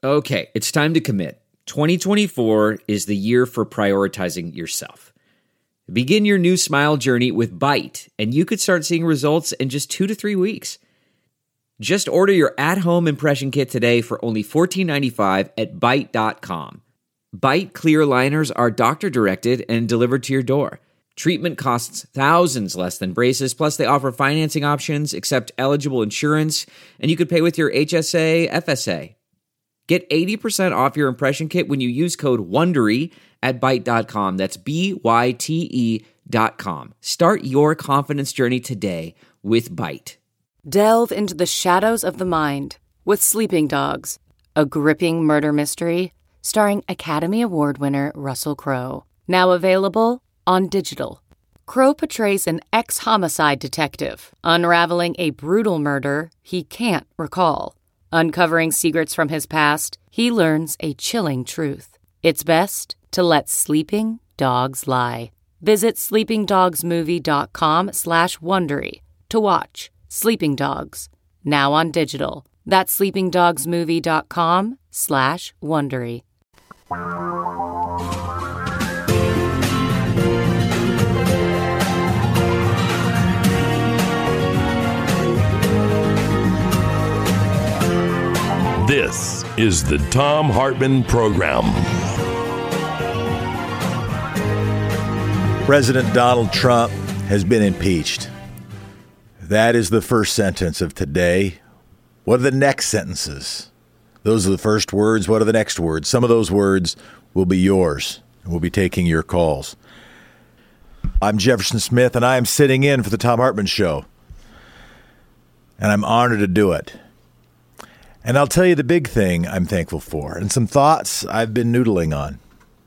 Okay, it's time to commit. 2024 is the year for prioritizing yourself. Begin your new smile journey with Byte, and you could start seeing results in just 2 to 3 weeks. Just order your at-home impression kit today for only $14.95 at Byte.com. Byte clear liners are doctor-directed and delivered to your door. Treatment costs thousands less than braces, plus they offer financing options, accept eligible insurance, and you could pay with your HSA, FSA. Get 80% off your impression kit when you use code WONDERY at Byte.com. That's BYTE.com. Start your confidence journey today with Byte. Delve into the shadows of the mind with Sleeping Dogs, a gripping murder mystery starring Academy Award winner Russell Crowe. Now available on digital. Crowe portrays an ex-homicide detective unraveling a brutal murder he can't recall. Uncovering secrets from his past, he learns a chilling truth. It's best to let sleeping dogs lie. Visit sleepingdogsmovie.com/Wondery to watch Sleeping Dogs, now on digital. That's sleepingdogsmovie.com/Wondery. This is the Thom Hartmann Program. President Donald Trump has been impeached. That is the first sentence of today. What are the next sentences? Those are the first words. What are the next words? Some of those words will be yours, and we'll be taking your calls. I'm Jefferson Smith, and I am sitting in for the Thom Hartmann Show. And I'm honored to do it. And I'll tell you the big thing I'm thankful for, and some thoughts I've been noodling on.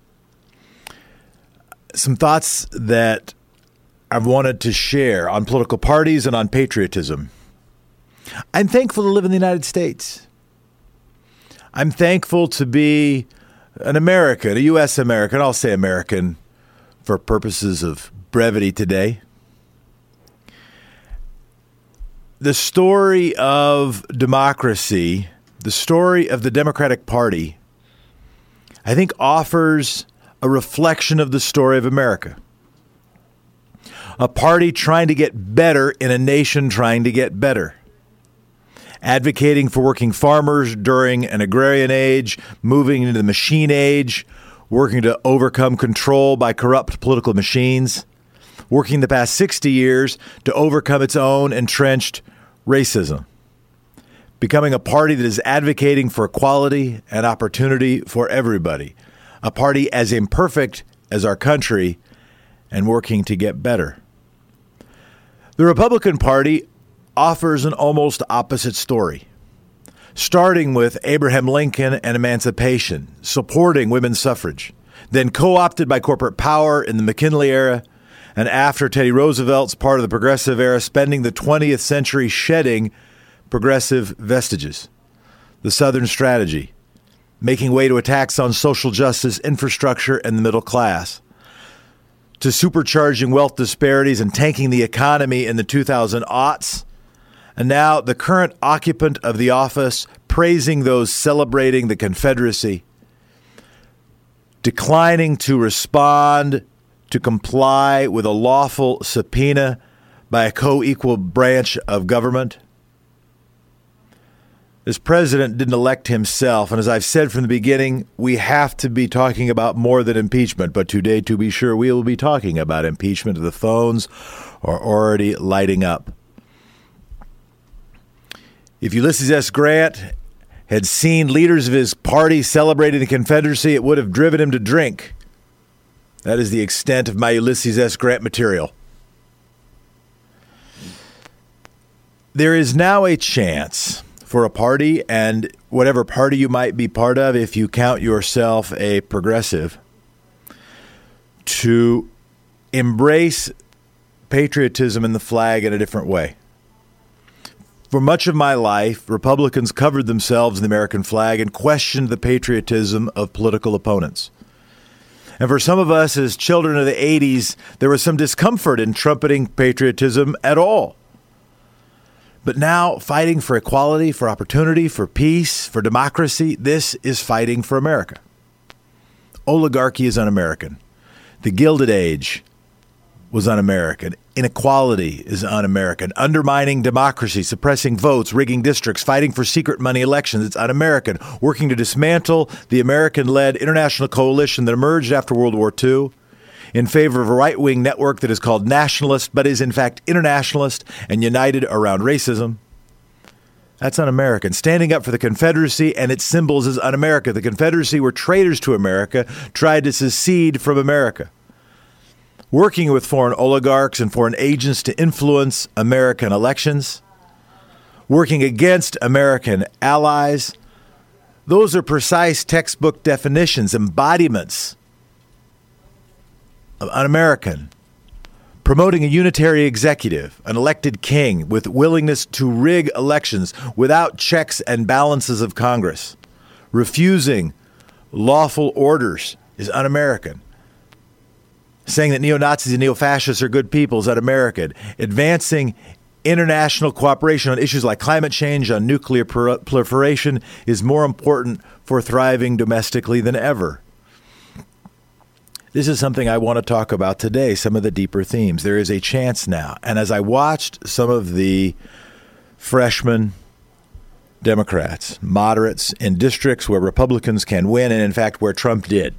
Some thoughts that I've wanted to share on political parties and on patriotism. I'm thankful to live in the United States. I'm thankful to be an American, a U.S. American. I'll say American for purposes of brevity today. The story of democracy, the story of the Democratic Party, I think offers a reflection of the story of America. A party trying to get better in a nation trying to get better. Advocating for working farmers during an agrarian age, moving into the machine age, working to overcome control by corrupt political machines, working the past 60 years to overcome its own entrenched racism. Becoming a party that is advocating for equality and opportunity for everybody. A party as imperfect as our country and working to get better. The Republican Party offers an almost opposite story. Starting with Abraham Lincoln and emancipation, supporting women's suffrage, then co-opted by corporate power in the McKinley era, and after Teddy Roosevelt's part of the progressive era, spending the 20th century shedding progressive vestiges. The Southern strategy, making way to attacks on social justice, infrastructure, and the middle class, to supercharging wealth disparities and tanking the economy in the 2000s, and now the current occupant of the office praising those celebrating the Confederacy, declining to respond to comply with a lawful subpoena by a co-equal branch of government. This president didn't elect himself, and as I've said from the beginning, we have to be talking about more than impeachment. But today, to be sure, we will be talking about impeachment. The phones are already lighting up. If Ulysses S. Grant had seen leaders of his party celebrating the Confederacy, it would have driven him to drink. That is the extent of my Ulysses S. Grant material. There is now a chance for a party, and whatever party you might be part of, if you count yourself a progressive, to embrace patriotism and the flag in a different way. For much of my life, Republicans covered themselves in the American flag and questioned the patriotism of political opponents. And for some of us as children of the 80s, there was some discomfort in trumpeting patriotism at all. But now fighting for equality, for opportunity, for peace, for democracy, this is fighting for America. Oligarchy is un-American. The Gilded Age was un-American. Inequality is un-American. Undermining democracy, suppressing votes, rigging districts, fighting for secret money elections, it's un-American. Working to dismantle the American-led international coalition that emerged after World War II in favor of a right-wing network that is called nationalist, but is in fact internationalist and united around racism. That's un-American. Standing up for the Confederacy and its symbols is un-American. The Confederacy were traitors to America, tried to secede from America. Working with foreign oligarchs and foreign agents to influence American elections. Working against American allies. Those are precise textbook definitions, embodiments of un-American. Promoting a unitary executive, an elected king with willingness to rig elections without checks and balances of Congress. Refusing lawful orders is un-American. Saying that neo-Nazis and neo-fascists are good people is un-American. Advancing international cooperation on issues like climate change, on nuclear proliferation is more important for thriving domestically than ever. This is something I want to talk about today, some of the deeper themes. There is a chance now. And as I watched some of the freshman Democrats, moderates in districts where Republicans can win, and in fact where Trump did,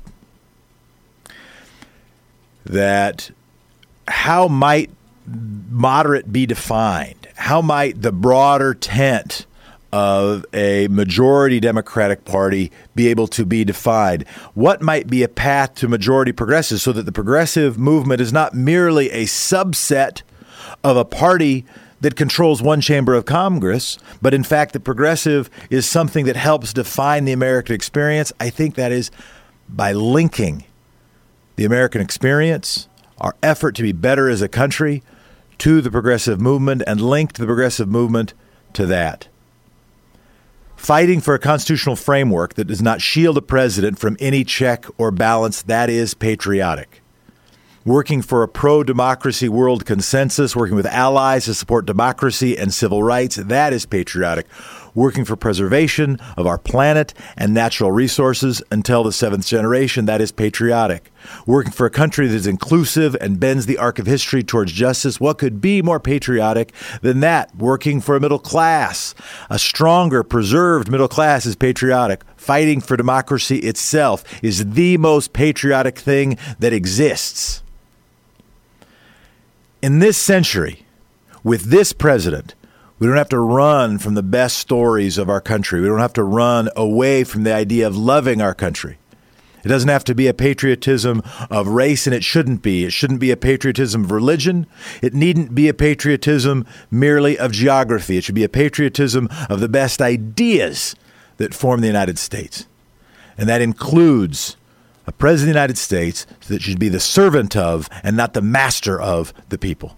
that how might moderate be defined? How might the broader tent of a majority Democratic Party be able to be defined? What might be a path to majority progressive so that the progressive movement is not merely a subset of a party that controls one chamber of Congress, but in fact the progressive is something that helps define the American experience? I think that is by linking the American experience, our effort to be better as a country, to the progressive movement, and linked the progressive movement to that. Fighting for a constitutional framework that does not shield a president from any check or balance, that is patriotic. Working for a pro-democracy world consensus, working with allies to support democracy and civil rights, that is patriotic. Working for preservation of our planet and natural resources until the seventh generation, that is patriotic. Working for a country that is inclusive and bends the arc of history towards justice, what could be more patriotic than that? Working for a middle class, a stronger, preserved middle class is patriotic. Fighting for democracy itself is the most patriotic thing that exists. In this century, with this president, we don't have to run from the best stories of our country. We don't have to run away from the idea of loving our country. It doesn't have to be a patriotism of race, and it shouldn't be. It shouldn't be a patriotism of religion. It needn't be a patriotism merely of geography. It should be a patriotism of the best ideas that form the United States. And that includes a president of the United States that should be the servant of and not the master of the people.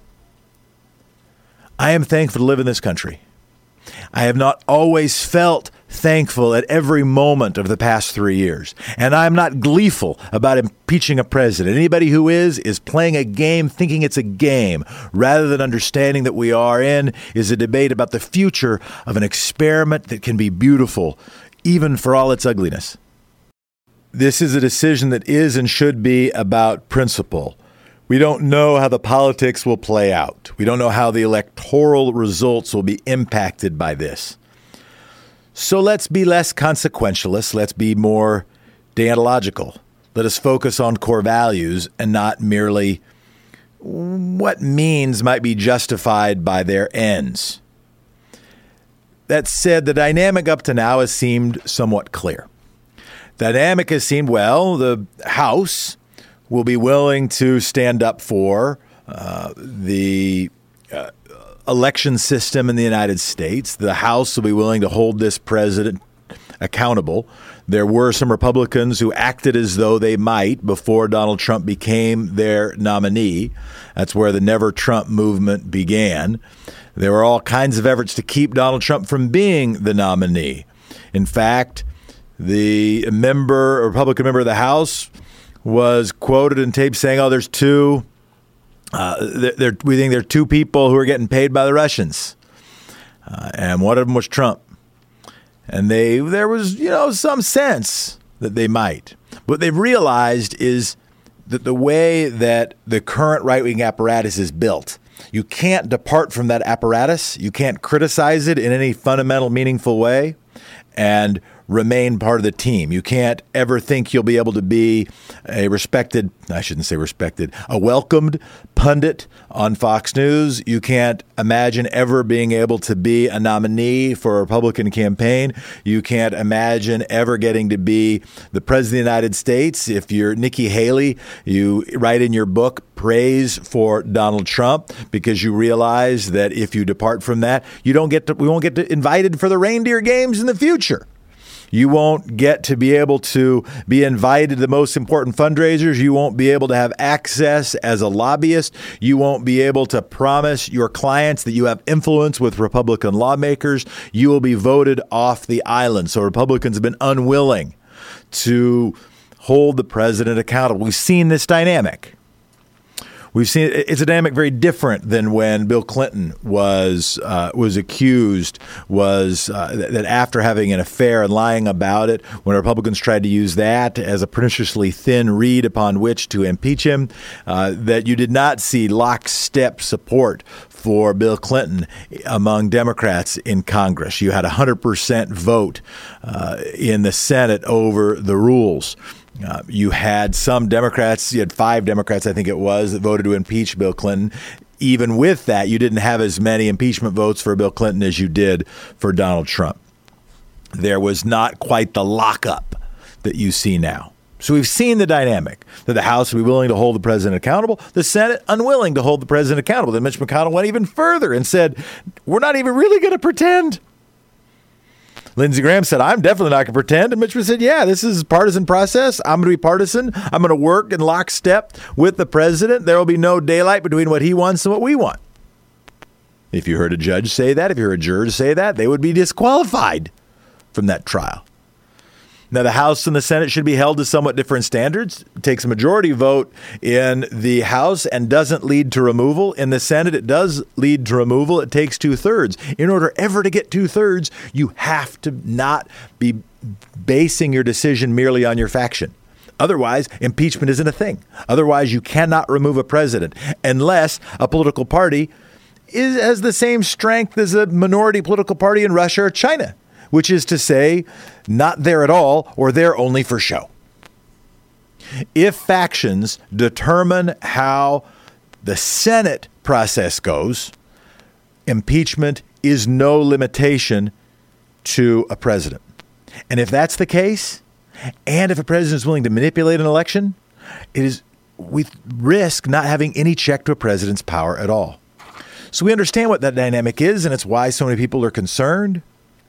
I am thankful to live in this country. I have not always felt thankful at every moment of the past 3 years. And I'm not gleeful about impeaching a president. Anybody who is playing a game thinking it's a game, rather than understanding that we are in is a debate about the future of an experiment that can be beautiful, even for all its ugliness. This is a decision that is and should be about principle. We don't know how the politics will play out. We don't know how the electoral results will be impacted by this. So let's be less consequentialist. Let's be more deontological. Let us focus on core values and not merely what means might be justified by their ends. That said, the dynamic up to now has seemed somewhat clear. The dynamic has seemed, well, the House will be willing to stand up for the election system in the United States. The House will be willing to hold this president accountable. There were some Republicans who acted as though they might before Donald Trump became their nominee. That's where the Never Trump movement began. There were all kinds of efforts to keep Donald Trump from being the nominee. In fact, the Republican member of the House was quoted in tape saying, there's we think there are two people who are getting paid by the Russians. and one of them was Trump. And there was, some sense that they might. What they've realized is that the way that the current right-wing apparatus is built, you can't depart from that apparatus. You can't criticize it in any fundamental, meaningful way and remain part of the team. You can't ever think you'll be able to be a welcomed pundit on Fox News. You can't imagine ever being able to be a nominee for a Republican campaign. You can't imagine ever getting to be the president of the United States. If you're Nikki Haley, you write in your book praise for Donald Trump because you realize that if you depart from that, we won't get invited for the reindeer games in the future. You won't get to be able to be invited to the most important fundraisers. You won't be able to have access as a lobbyist. You won't be able to promise your clients that you have influence with Republican lawmakers. You will be voted off the island. So Republicans have been unwilling to hold the president accountable. We've seen this dynamic. It's a dynamic very different than when Bill Clinton was accused that after having an affair and lying about it, when Republicans tried to use that as a perniciously thin reed upon which to impeach him, that you did not see lockstep support for Bill Clinton among Democrats in Congress. You had 100% vote in the Senate over the rules. You had some Democrats, you had 5 Democrats, I think it was, that voted to impeach Bill Clinton. Even with that, you didn't have as many impeachment votes for Bill Clinton as you did for Donald Trump. There was not quite the lockup that you see now. So we've seen the dynamic that the House would be willing to hold the president accountable, the Senate unwilling to hold the president accountable. Then Mitch McConnell went even further and said, we're not even really going to pretend. Lindsey Graham said, I'm definitely not going to pretend. And Mitch said, yeah, this is a partisan process. I'm going to be partisan. I'm going to work in lockstep with the president. There will be no daylight between what he wants and what we want. If you heard a judge say that, if you heard a juror say that, they would be disqualified from that trial. Now, the House and the Senate should be held to somewhat different standards. It takes a majority vote in the House and doesn't lead to removal. In the Senate, it does lead to removal. It takes 2/3. In order ever to get 2/3, you have to not be basing your decision merely on your faction. Otherwise, impeachment isn't a thing. Otherwise, you cannot remove a president unless a political party has the same strength as a minority political party in Russia or China, which is to say, not there at all, or there only for show. If factions determine how the Senate process goes, impeachment is no limitation to a president. And if that's the case, and if a president is willing to manipulate an election, we risk not having any check to a president's power at all. So we understand what that dynamic is, and it's why so many people are concerned.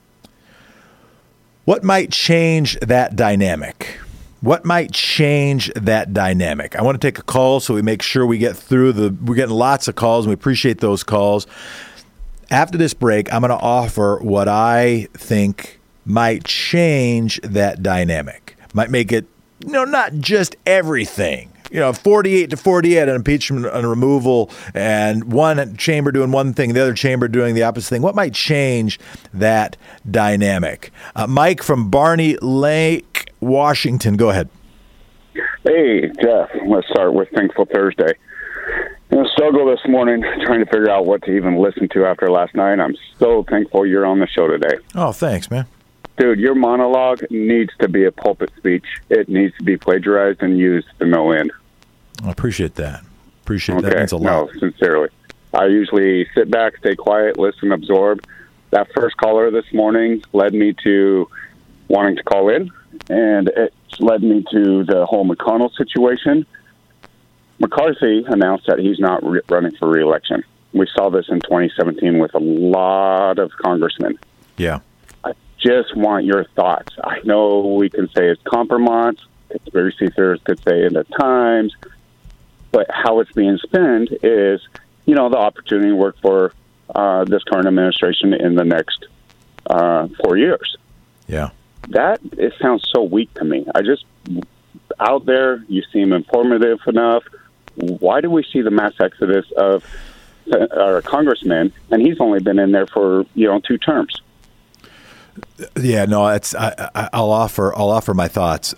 What might change that dynamic? What might change that dynamic? I want to take a call so we make sure we get through we're getting lots of calls, and we appreciate those calls. After this break, I'm going to offer what I think might change that dynamic. Might make it, not just everything. 48-48 on impeachment and removal, and one chamber doing one thing, the other chamber doing the opposite thing. What might change that dynamic? Mike from Barney Lake, Washington. Go ahead. Hey, Jeff. Let's start with Thankful Thursday. I struggled this morning trying to figure out what to even listen to after last night. I'm so thankful you're on the show today. Oh, thanks, man. Dude, your monologue needs to be a pulpit speech. It needs to be plagiarized and used to no end. I appreciate that. That means a lot. No, sincerely. I usually sit back, stay quiet, listen, absorb. That first caller this morning led me to wanting to call in, and it led me to the whole McConnell situation. McCarthy announced that he's not running for re-election. We saw this in 2017 with a lot of congressmen. Yeah. I just want your thoughts. I know we can say it's compromise. Conspiracy theorists could say it at times. But how it's being spent is, the opportunity to work for this current administration in the next 4 years. Yeah. It sounds so weak to me. Out there, you seem informative enough. Why do we see the mass exodus of or a congressman, and he's only been in there for 2 terms. Yeah, no, I'll offer my thoughts.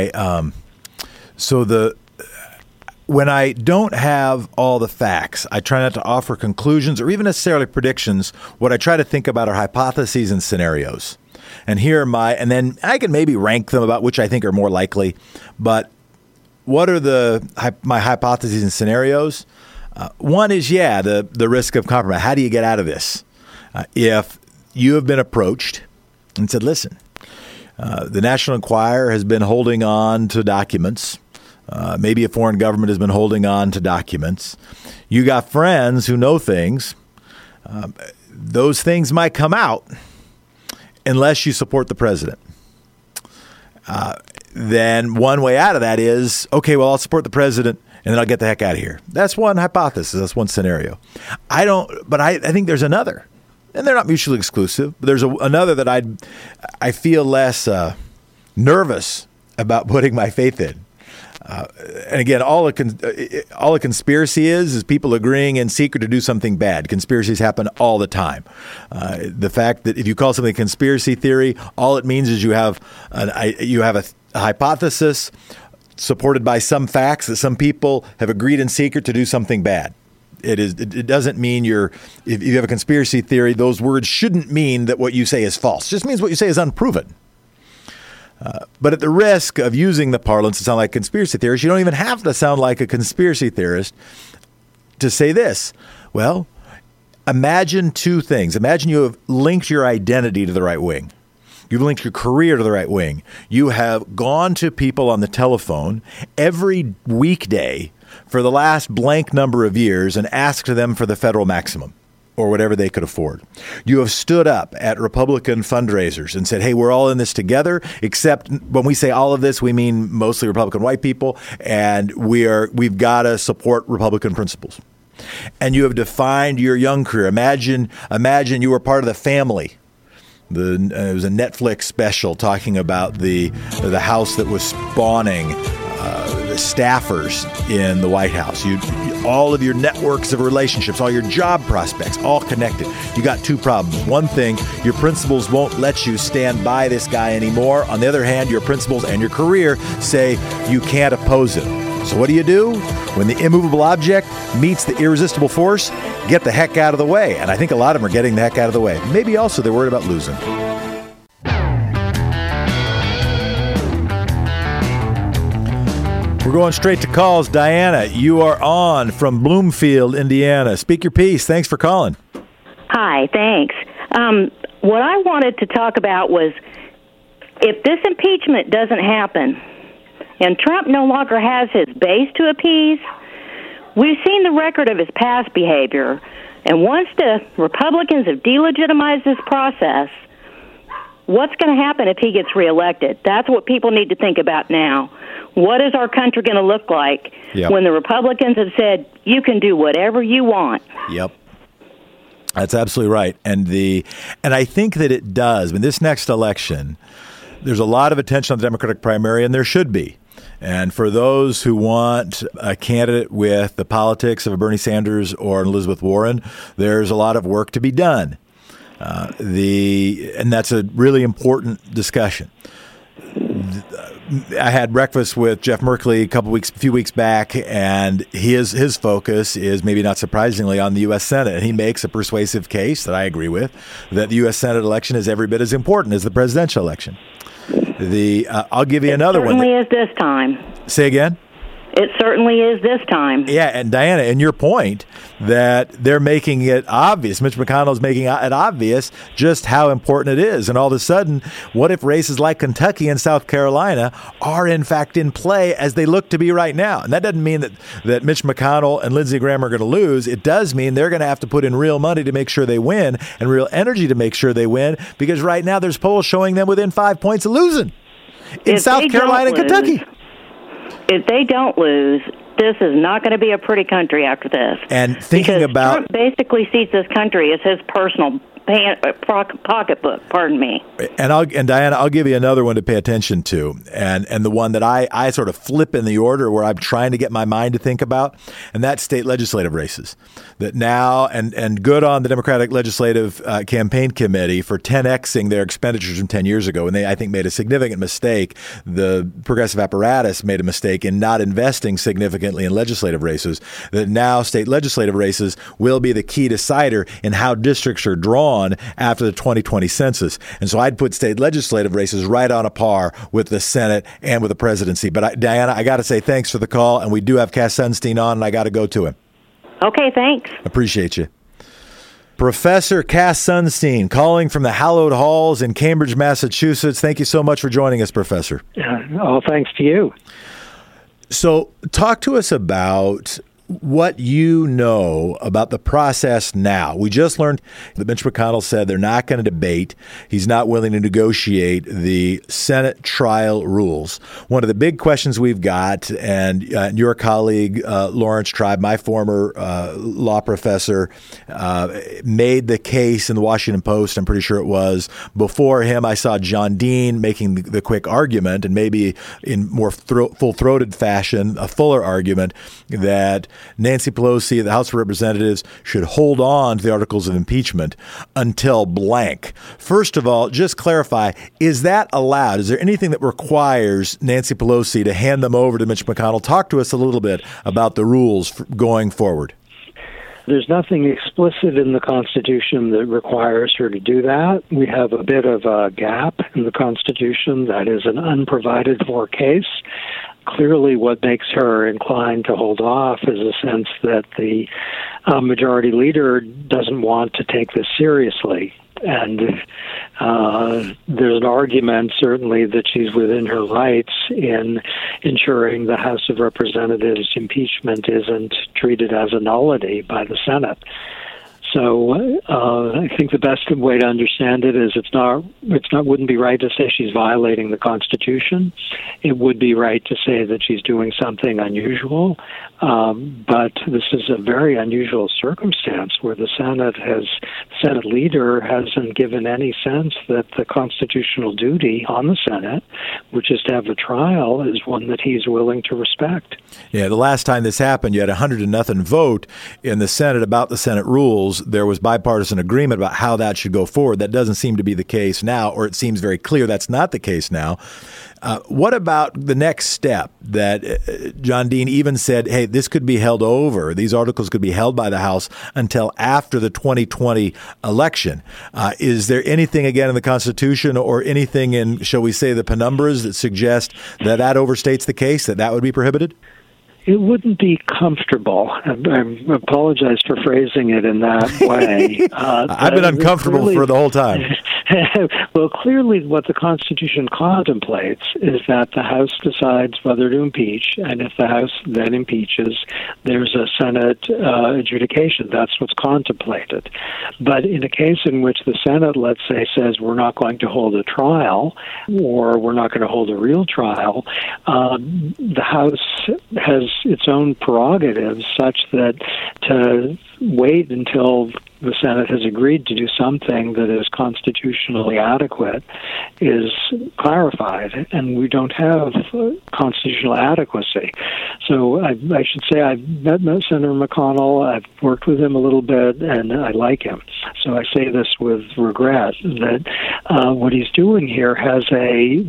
When I don't have all the facts, I try not to offer conclusions or even necessarily predictions. What I try to think about are hypotheses and scenarios. And here are and then I can maybe rank them about which I think are more likely. But what are my hypotheses and scenarios? One is, the risk of compromise. How do you get out of this? If you have been approached and said, listen, the National Enquirer has been holding on to documents. Maybe a foreign government has been holding on to documents. You got friends who know things. Those things might come out unless you support the president. Then one way out of that is, okay, well, I'll support the president and then I'll get the heck out of here. That's one hypothesis. That's one scenario. But I think there's another, and they're not mutually exclusive. But there's another that I feel less nervous about putting my faith in. And again, all a conspiracy is people agreeing in secret to do something bad. Conspiracies happen all the time. The fact that if you call something a conspiracy theory, all it means is you have a hypothesis supported by some facts that some people have agreed in secret to do something bad. It doesn't mean if you have a conspiracy theory, those words shouldn't mean that what you say is false. It just means what you say is unproven. But at the risk of using the parlance to sound like a conspiracy theorist, you don't even have to sound like a conspiracy theorist to say this. Well, imagine 2 things. Imagine you have linked your identity to the right wing. You've linked your career to the right wing. You have gone to people on the telephone every weekday for the last blank number of years and asked them for the federal maximum, or whatever they could afford. You have stood up at Republican fundraisers and said, hey, we're all in this together, except when we say all of this, we mean mostly Republican white people, and we've got to support Republican principles. And you have defined your young career. Imagine you were part of the family. It was a Netflix special talking about the house that was spawning staffers in the White House. All of your networks of relationships, all your job prospects, all connected. You got 2 problems. One thing, your principles won't let you stand by this guy anymore. On the other hand, your principles and your career say you can't oppose him. So what do? When the immovable object meets the irresistible force, get the heck out of the way. And I think a lot of them are getting the heck out of the way. Maybe also they're worried about losing. We're going straight to calls. Diana, you are on from Bloomfield, Indiana. Speak your piece. Thanks for calling. Hi, thanks. What I wanted to talk about was if this impeachment doesn't happen and Trump no longer has his base to appease, we've seen the record of his past behavior. And once the Republicans have delegitimized this process, what's going to happen if he gets reelected? That's what people need to think about now. What is our country going to look like when the Republicans have said, you can do whatever you want? Yep. That's absolutely right. And I think that it does. I mean, this next election, there's a lot of attention on the Democratic primary, and there should be. And for those who want a candidate with the politics of a Bernie Sanders or an Elizabeth Warren, there's a lot of work to be done. And that's a really important discussion. I had breakfast with Jeff Merkley a few weeks back, and his focus is, maybe not surprisingly, on the U.S. Senate. And he makes a persuasive case that I agree with, that the U.S. Senate election is every bit as important as the presidential election. I'll give you another one. It certainly is this time. Say again? It certainly is this time. Yeah, and Diana, and your point that they're making it obvious, Mitch McConnell's making it obvious just how important it is. And all of a sudden, what if races like Kentucky and South Carolina are in fact in play as they look to be right now? And that doesn't mean that Mitch McConnell and Lindsey Graham are going to lose. It does mean they're going to have to put in real money to make sure they win and real energy to make sure they win, because right now there's polls showing them within 5 points of losing in South Carolina and Kentucky. If they don't lose, this is not going to be a pretty country after this. And thinking because about Trump basically sees this country as his personal pocketbook. Pardon me. And Diana, I'll give you another one to pay attention to, and the one that I sort of flip in the order where I'm trying to get my mind to think about, and that's state legislative races. That now, and good on the Democratic Legislative Campaign Committee for 10xing their expenditures from 10 years ago, and they, I think, made a significant mistake. The progressive apparatus made a mistake in not investing significantly in legislative races. That now state legislative races will be the key decider in how districts are drawn after the 2020 census. And so I'd put state legislative races right on a par with the Senate and with the presidency. But Diana, I got to say thanks for the call, and we do have Cass Sunstein on, and I got to go to him. Okay, thanks. Appreciate you. Professor Cass Sunstein, calling from the hallowed halls in Cambridge, Massachusetts. Thank you so much for joining us, Professor. Thanks to you. So talk to us about what you know about the process now. We just learned that Mitch McConnell said they're not going to debate. He's not willing to negotiate the Senate trial rules. One of the big questions we've got, and your colleague, Lawrence Tribe, my former law professor, made the case in the Washington Post, I'm pretty sure it was. Before him, I saw John Dean making the quick argument, and maybe in more full-throated fashion, a fuller argument that Nancy Pelosi, the House of Representatives, should hold on to the articles of impeachment until blank. First of all, just clarify, is that allowed? Is there anything that requires Nancy Pelosi to hand them over to Mitch McConnell? Talk to us a little bit about the rules going forward. There's nothing explicit in the Constitution that requires her to do that. We have a bit of a gap in the Constitution that is an unprovided for case. Clearly, what makes her inclined to hold off is a sense that the majority leader doesn't want to take this seriously. And there's an argument, certainly, that she's within her rights in ensuring the House of Representatives impeachment isn't treated as a nullity by the Senate. So I think the best way to understand it is wouldn't be right to say she's violating the Constitution. It would be right to say that she's doing something unusual. But this is a very unusual circumstance where the Senate leader hasn't given any sense that the constitutional duty on the Senate, which is to have a trial, is one that he's willing to respect. Yeah, the last time this happened, you had 100-0 vote in the Senate about the Senate rules. There was bipartisan agreement about how that should go forward. That doesn't seem to be the case now, or it seems very clear that's not the case now. What about the next step that John Dean even said, hey, this could be held over, these articles could be held by the House until after the 2020 election. Is there anything, again, in the Constitution or anything in, shall we say, the penumbras that suggest that overstates the case, that would be prohibited? It wouldn't be comfortable. I apologize for phrasing it in that way. I've been uncomfortable for the whole time. Well, clearly what the Constitution contemplates is that the House decides whether to impeach, and if the House then impeaches, there's a Senate adjudication. That's what's contemplated. But in a case in which the Senate, let's say, says we're not going to hold a trial, or we're not going to hold a real trial, the House has its own prerogatives such that to wait until the Senate has agreed to do something that is constitutionally adequate is clarified, and we don't have constitutional adequacy. So I should say I've met Senator McConnell, I've worked with him a little bit, and I like him. So I say this with regret, that what he's doing here has a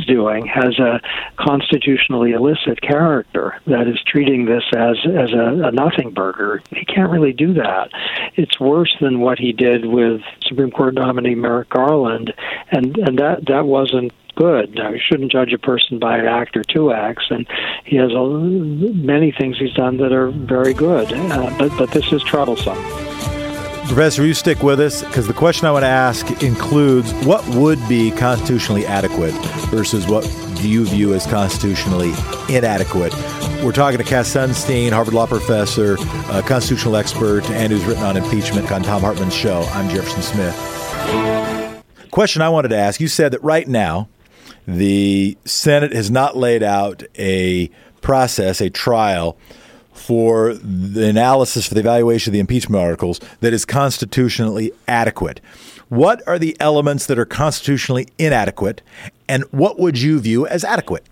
constitutionally illicit character that is treating this as a nothing burger. He can't really do that. It's worse than what he did with Supreme Court nominee Merrick Garland, and that wasn't good. Now, you shouldn't judge a person by an act or two acts, and he has many things he's done that are very good, but this is troublesome. Professor, you stick with us, because the question I want to ask includes what would be constitutionally adequate versus what do you view as constitutionally inadequate. We're talking to Cass Sunstein, Harvard Law professor, constitutional expert, and who's written on impeachment on Thom Hartmann's show. I'm Jefferson Smith. Question I wanted to ask, you said that right now the Senate has not laid out a process, a trial, for the analysis, for the evaluation of the impeachment articles that is constitutionally adequate. What are the elements that are constitutionally inadequate, and what would you view as adequate?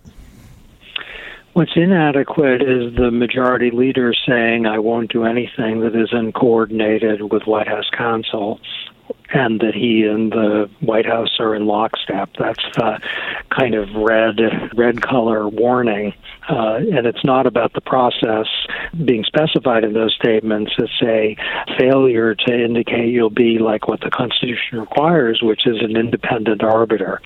What's inadequate is the majority leader saying, I won't do anything that isn't coordinated with White House counsel, and that he and the White House are in lockstep. That's the kind of red color warning. And it's not about the process being specified in those statements. It's a failure to indicate you'll be like what the Constitution requires, which is an independent arbiter.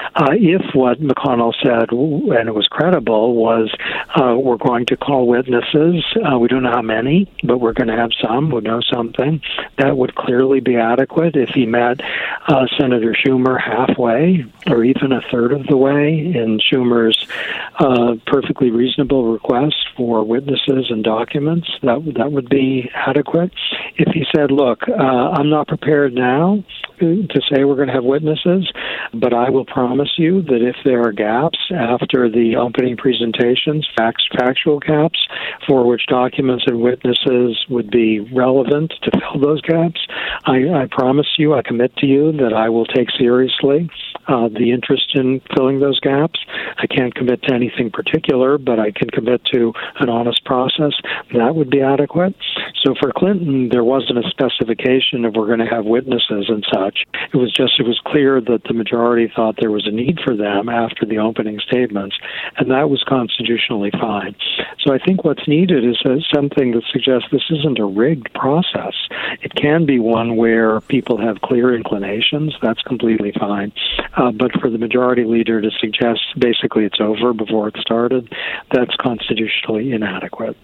If what McConnell said, and it was credible, was we're going to call witnesses, we don't know how many, but we're going to have some, we know something, that would clearly be adequate. If he met Senator Schumer halfway or even a third of the way in Schumer's perfectly reasonable request for witnesses and documents, that would be adequate. If he said, look, I'm not prepared now to say we're going to have witnesses, but I will promise you that if there are gaps after the opening presentations, factual gaps, for which documents and witnesses would be relevant to fill those gaps, I promise you, I commit to you that I will take seriously the interest in filling those gaps. I can't commit to anything particular, but I can commit to an honest process. That would be adequate. So for Clinton, there wasn't a specification of we're going to have witnesses and such. It was clear that the majority thought there was a need for them after the opening statements, and that was constitutionally fine. So I think what's needed is something that suggests this isn't a rigged process. It can be one where people have clear inclinations. That's completely fine. But for the majority leader to suggest basically it's over before it started, that's constitutionally inadequate.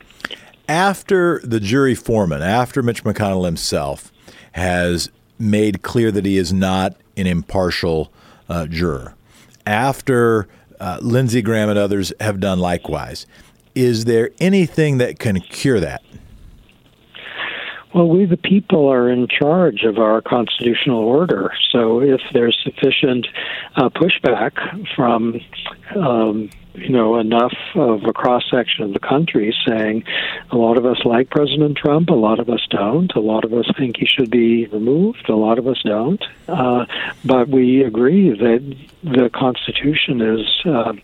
After the jury foreman, after Mitch McConnell himself has made clear that he is not an impartial juror, after Lindsey Graham and others have done likewise, is there anything that can cure that? Well, we the people are in charge of our constitutional order. So if there's sufficient pushback from enough of a cross-section of the country saying a lot of us like President Trump, a lot of us don't, a lot of us think he should be removed, a lot of us don't, but we agree that the Constitution is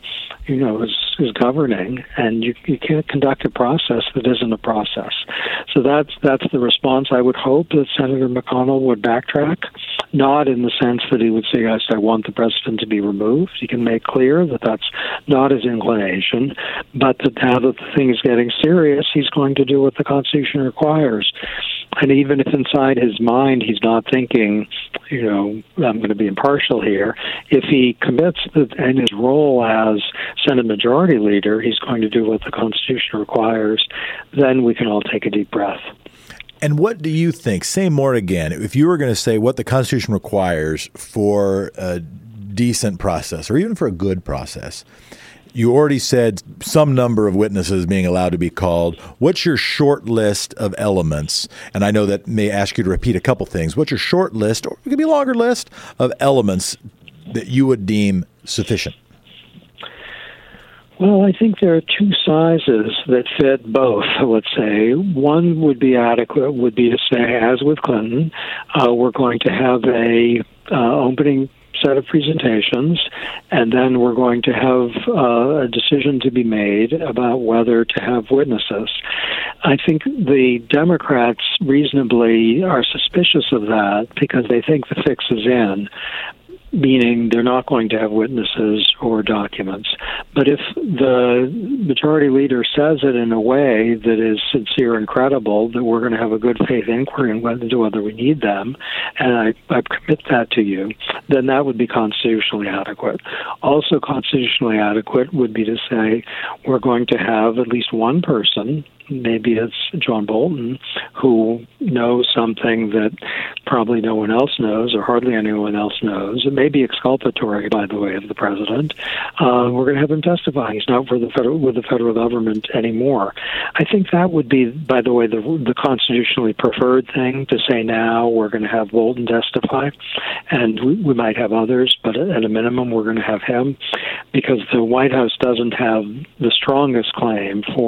governing, and you can't conduct a process that isn't a process. So that's the response. I would hope that Senator McConnell would backtrack, not in the sense that he would say, yes, I want the president to be removed. He can make clear that that's not his inclination, but that now that the thing is getting serious, he's going to do what the Constitution requires. And even if inside his mind he's not thinking, I'm going to be impartial here, if he commits that in his role as Senate Majority Leader, he's going to do what the Constitution requires, then we can all take a deep breath. And what do you think? Say more again. If you were going to say what the Constitution requires for a decent process or even for a good process, you already said some number of witnesses being allowed to be called. What's your short list of elements? And I know that may ask you to repeat a couple things. What's your short list, or it could be a longer list, of elements that you would deem sufficient? Well, I think there are two sizes that fit both, let's say. One would be adequate, would be to say, as with Clinton, we're going to have a opening set of presentations, and then we're going to have a decision to be made about whether to have witnesses. I think the Democrats reasonably are suspicious of that because they think the fix is in, meaning they're not going to have witnesses or documents. But if the majority leader says it in a way that is sincere and credible, that we're going to have a good faith inquiry into whether we need them, and I commit that to you, then that would be constitutionally adequate. Also constitutionally adequate would be to say we're going to have at least one person, maybe it's John Bolton, who knows something that probably no one else knows or hardly anyone else knows. It may be exculpatory, by the way, of the president. We're going to have him testify. He's not with the federal government anymore. I think that would be, by the way, the constitutionally preferred thing to say now. We're going to have Bolton testify, and we might have others, but at a minimum we're going to have him, because the White House doesn't have the strongest claim for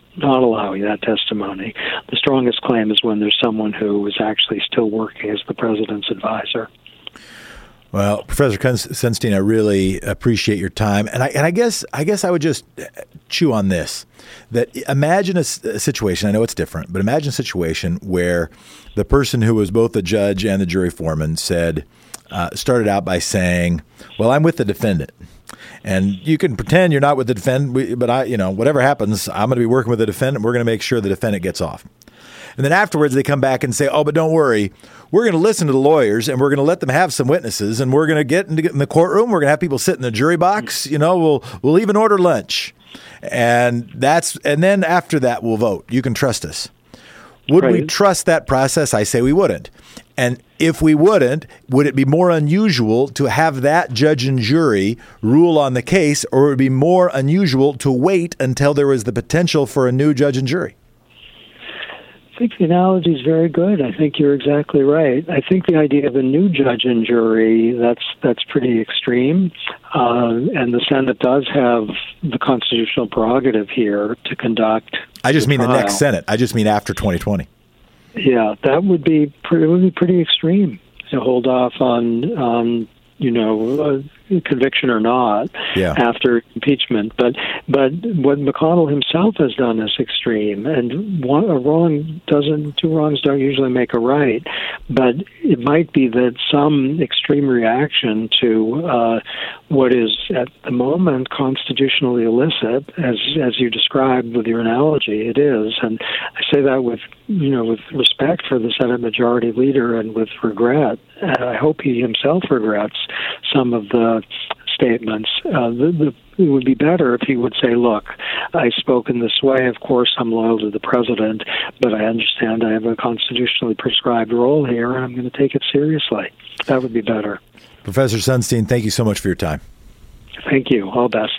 not allowing that testimony. The strongest claim is when there's someone who is actually still working as the president's advisor. Well, Professor Sunstein, I really appreciate your time, and I guess I would just chew on this. That imagine a situation. I know it's different, but imagine a situation where the person who was both the judge and the jury foreman started out by saying, "Well, I'm with the defendant." And you can pretend you're not with the defendant, but whatever happens, I'm going to be working with the defendant. We're going to make sure the defendant gets off. And then afterwards, they come back and say, "Oh, but don't worry. We're going to listen to the lawyers, and we're going to let them have some witnesses, and we're going to get in the courtroom. We're going to have people sit in the jury box. We'll even order lunch, and then after that, we'll vote. You can trust us." Would we trust that process? I say we wouldn't. And if we wouldn't, would it be more unusual to have that judge and jury rule on the case, or would it be more unusual to wait until there was the potential for a new judge and jury? I think the analogy is very good. I think you're exactly right. I think the idea of a new judge and jury, that's pretty extreme. And the Senate does have the constitutional prerogative here to conduct. I just mean the next Senate. I just mean after 2020. Yeah, that would be pretty extreme to hold off on conviction or not after impeachment. But what McConnell himself has done is extreme, and two wrongs don't usually make a right. But it might be that some extreme reaction to what is at the moment constitutionally illicit, as you described with your analogy, it is. And I say that with respect for the Senate Majority Leader and with regret. I hope he himself regrets some of the statements. It would be better if he would say, "Look, I spoke in this way. Of course, I'm loyal to the president, but I understand I have a constitutionally prescribed role here, and I'm going to take it seriously." That would be better. Professor Sunstein, thank you so much for your time. Thank you. All best.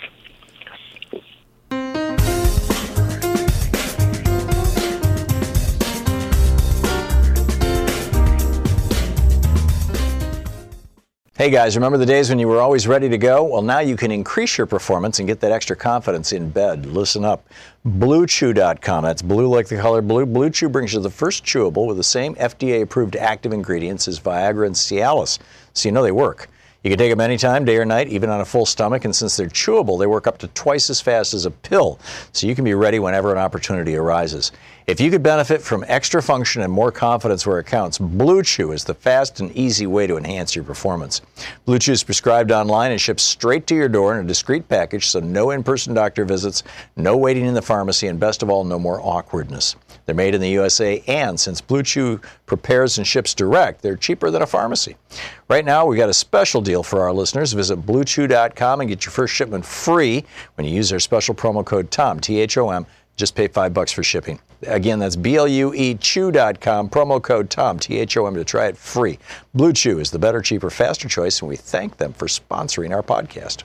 Hey guys, remember the days when you were always ready to go? Well, now you can increase your performance and get that extra confidence in bed. Listen up. BlueChew.com. That's blue like the color blue. Blue Chew brings you the first chewable with the same FDA-approved active ingredients as Viagra and Cialis, so you know they work. You can take them anytime, day or night, even on a full stomach, and since they're chewable, they work up to twice as fast as a pill, so you can be ready whenever an opportunity arises. If you could benefit from extra function and more confidence where it counts, Blue Chew is the fast and easy way to enhance your performance. Blue Chew is prescribed online and shipped straight to your door in a discreet package, so no in-person doctor visits, no waiting in the pharmacy, and best of all, no more awkwardness. They're made in the USA, and since Blue Chew prepares and ships direct, they're cheaper than a pharmacy. Right now, we got a special deal for our listeners. Visit BlueChew.com and get your first shipment free when you use our special promo code TOM, T-H-O-M. Just pay $5 for shipping. Again, that's BlueChew.com, promo code TOM, T-H-O-M, to try it free. Blue Chew is the better, cheaper, faster choice, and we thank them for sponsoring our podcast.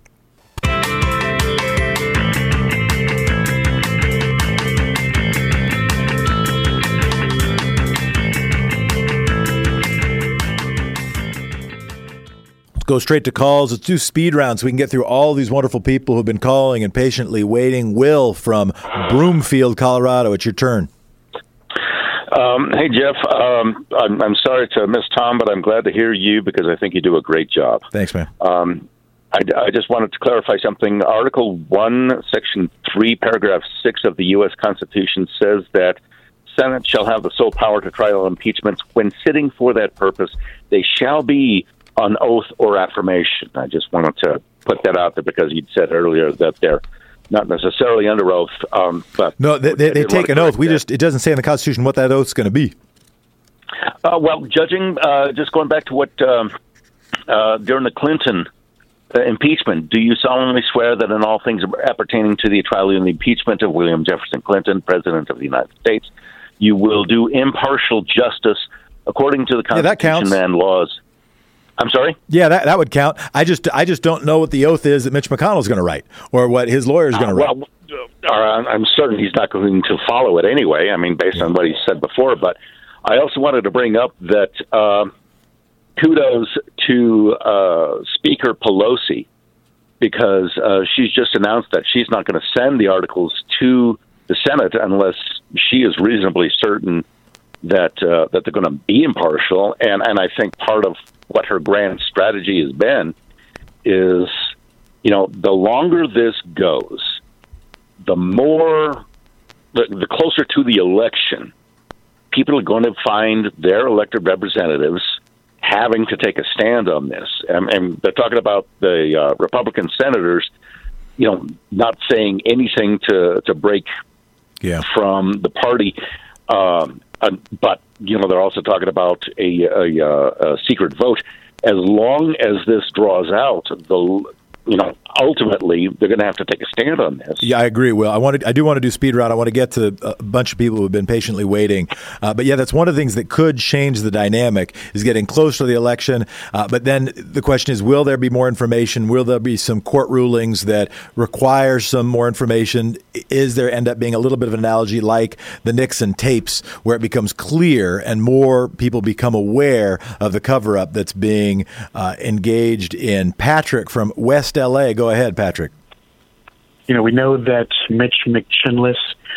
Go straight to calls. Let's do speed round so we can get through all these wonderful people who've been calling and patiently waiting. Will from Broomfield, Colorado. It's your turn. Hey, Jeff. I'm sorry to miss Tom, but I'm glad to hear you because I think you do a great job. Thanks, man. I just wanted to clarify something. Article 1, Section 3, Paragraph 6 of the U.S. Constitution says that Senate shall have the sole power to trial impeachments. When sitting for that purpose, they shall be on oath or affirmation. I just wanted to put that out there because you'd said earlier that they're not necessarily under oath. But no, they take an oath. It doesn't say in the Constitution what that oath's going to be. Well, judging, just going back to what during the Clinton impeachment, do you solemnly swear that in all things appertaining to the trial and the impeachment of William Jefferson Clinton, President of the United States, you will do impartial justice according to the Constitution and laws? I'm sorry? Yeah, that would count. I just don't know what the oath is that Mitch McConnell is going to write or what his lawyer is going to write. Well, I'm certain he's not going to follow it anyway, I mean, based on what he said before. But I also wanted to bring up that kudos to Speaker Pelosi because she's just announced that she's not going to send the articles to the Senate unless she is reasonably certain that they're going to be impartial. And I think part of what her grand strategy has been is, the longer this goes, the closer to the election, people are going to find their elected representatives having to take a stand on this. And they're talking about the Republican senators, not saying anything to break from the party. But, they're also talking about a secret vote. As long as this draws out, ultimately they're going to have to take a stand on this. Yeah, I agree, Will. I do want to do speed round. I want to get to a bunch of people who have been patiently waiting. But yeah, that's one of the things that could change the dynamic is getting close to the election. But then the question is, will there be more information? Will there be some court rulings that require some more information? Is there end up being a little bit of an analogy like the Nixon tapes where it becomes clear and more people become aware of the cover-up that's being engaged in? Patrick from West L.A. Go ahead, Patrick. We know that Mitch McChinless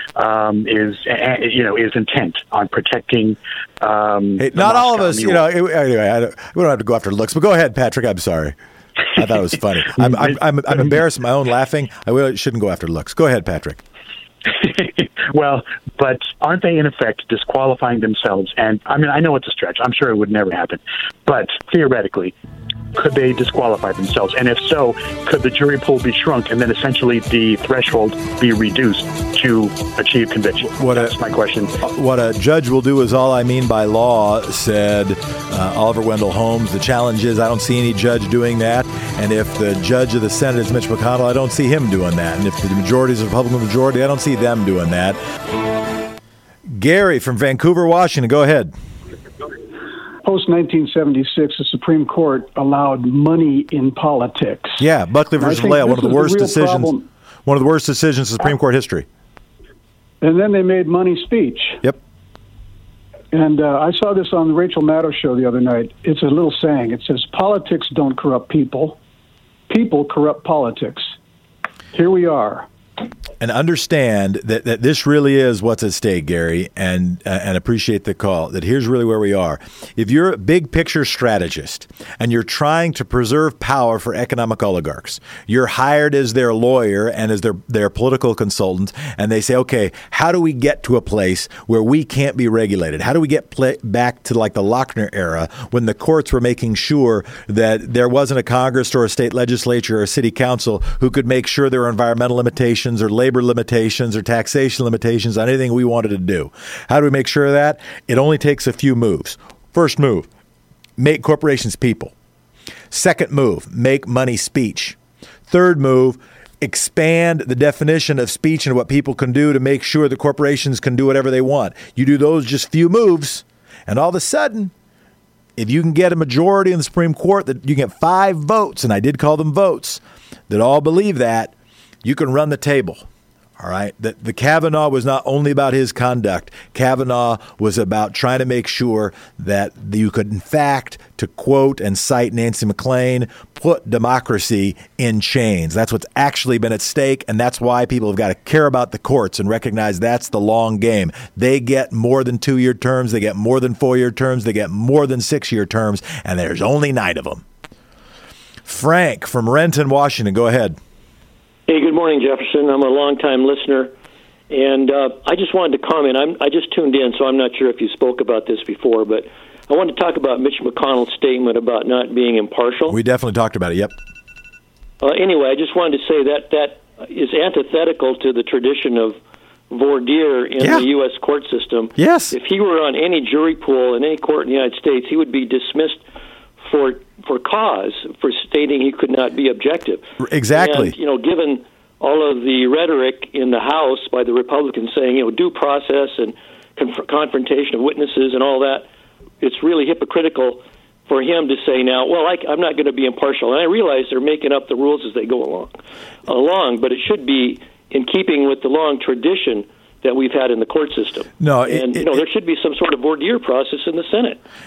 is intent on protecting. Hey, not all of us, anyway, we don't have to go after looks, but go ahead, Patrick. I'm sorry. I thought it was funny. I'm embarrassed of my own laughing. I really shouldn't go after looks. Go ahead, Patrick. Well, but aren't they in effect disqualifying themselves? And I know it's a stretch. I'm sure it would never happen, but theoretically, could they disqualify themselves? And if so, could the jury pool be shrunk and then essentially the threshold be reduced to achieve conviction? That's my question. What a judge will do is all I mean by law, said Oliver Wendell Holmes. The challenge is I don't see any judge doing that. And if the judge of the Senate is Mitch McConnell, I don't see him doing that. And if the majority is a Republican majority, I don't see them doing that. Gary from Vancouver, Washington, go ahead. Post-1976, the Supreme Court allowed money in politics. Yeah, Buckley versus Lael, one of the worst decisions. One of the worst decisions in Supreme Court history. And then they made money speech. Yep. And I saw this on the Rachel Maddow show the other night. It's a little saying. It says, politics don't corrupt people. People corrupt politics. Here we are. And understand that this really is what's at stake, Gary, and appreciate the call, that here's really where we are. If you're a big picture strategist and you're trying to preserve power for economic oligarchs, you're hired as their lawyer and as their political consultant, and they say, okay, how do we get to a place where we can't be regulated? How do we get back to like the Lochner era when the courts were making sure that there wasn't a Congress or a state legislature or a city council who could make sure there were environmental limitations or labor limitations or taxation limitations on anything we wanted to do? How do we make sure of that? It only takes a few moves. First move, make corporations people. Second move, make money speech. Third move, expand the definition of speech and what people can do to make sure that corporations can do whatever they want. You do those just few moves, and all of a sudden, if you can get a majority in the Supreme Court, that you can get 5 votes, and I did call them votes, that all believe that, you can run the table. All right. The Kavanaugh was not only about his conduct. Kavanaugh was about trying to make sure that you could, in fact, to quote and cite Nancy McLean, put democracy in chains. That's what's actually been at stake, and that's why people have got to care about the courts and recognize that's the long game. They get more than 2-year terms. They get more than 4-year terms. They get more than 6-year terms, and there's only 9 of them. Frank from Renton, Washington, go ahead. Hey, good morning, Jefferson. I'm a longtime listener, and I just wanted to comment. I just tuned in, so I'm not sure if you spoke about this before, but I wanted to talk about Mitch McConnell's statement about not being impartial. We definitely talked about it, yep. Anyway, I just wanted to say that is antithetical to the tradition of voir dire in the U.S. court system. Yes. If he were on any jury pool in any court in the United States, he would be dismissed for cause, for stating he could not be objective. Exactly. And, given all of the rhetoric in the House by the Republicans saying, due process and confrontation of witnesses and all that, it's really hypocritical for him to say now, well, I'm not going to be impartial. And I realize they're making up the rules as they go along, but it should be in keeping with the long tradition that we've had in the court system. No, there should be some sort of voir dire process in the Senate.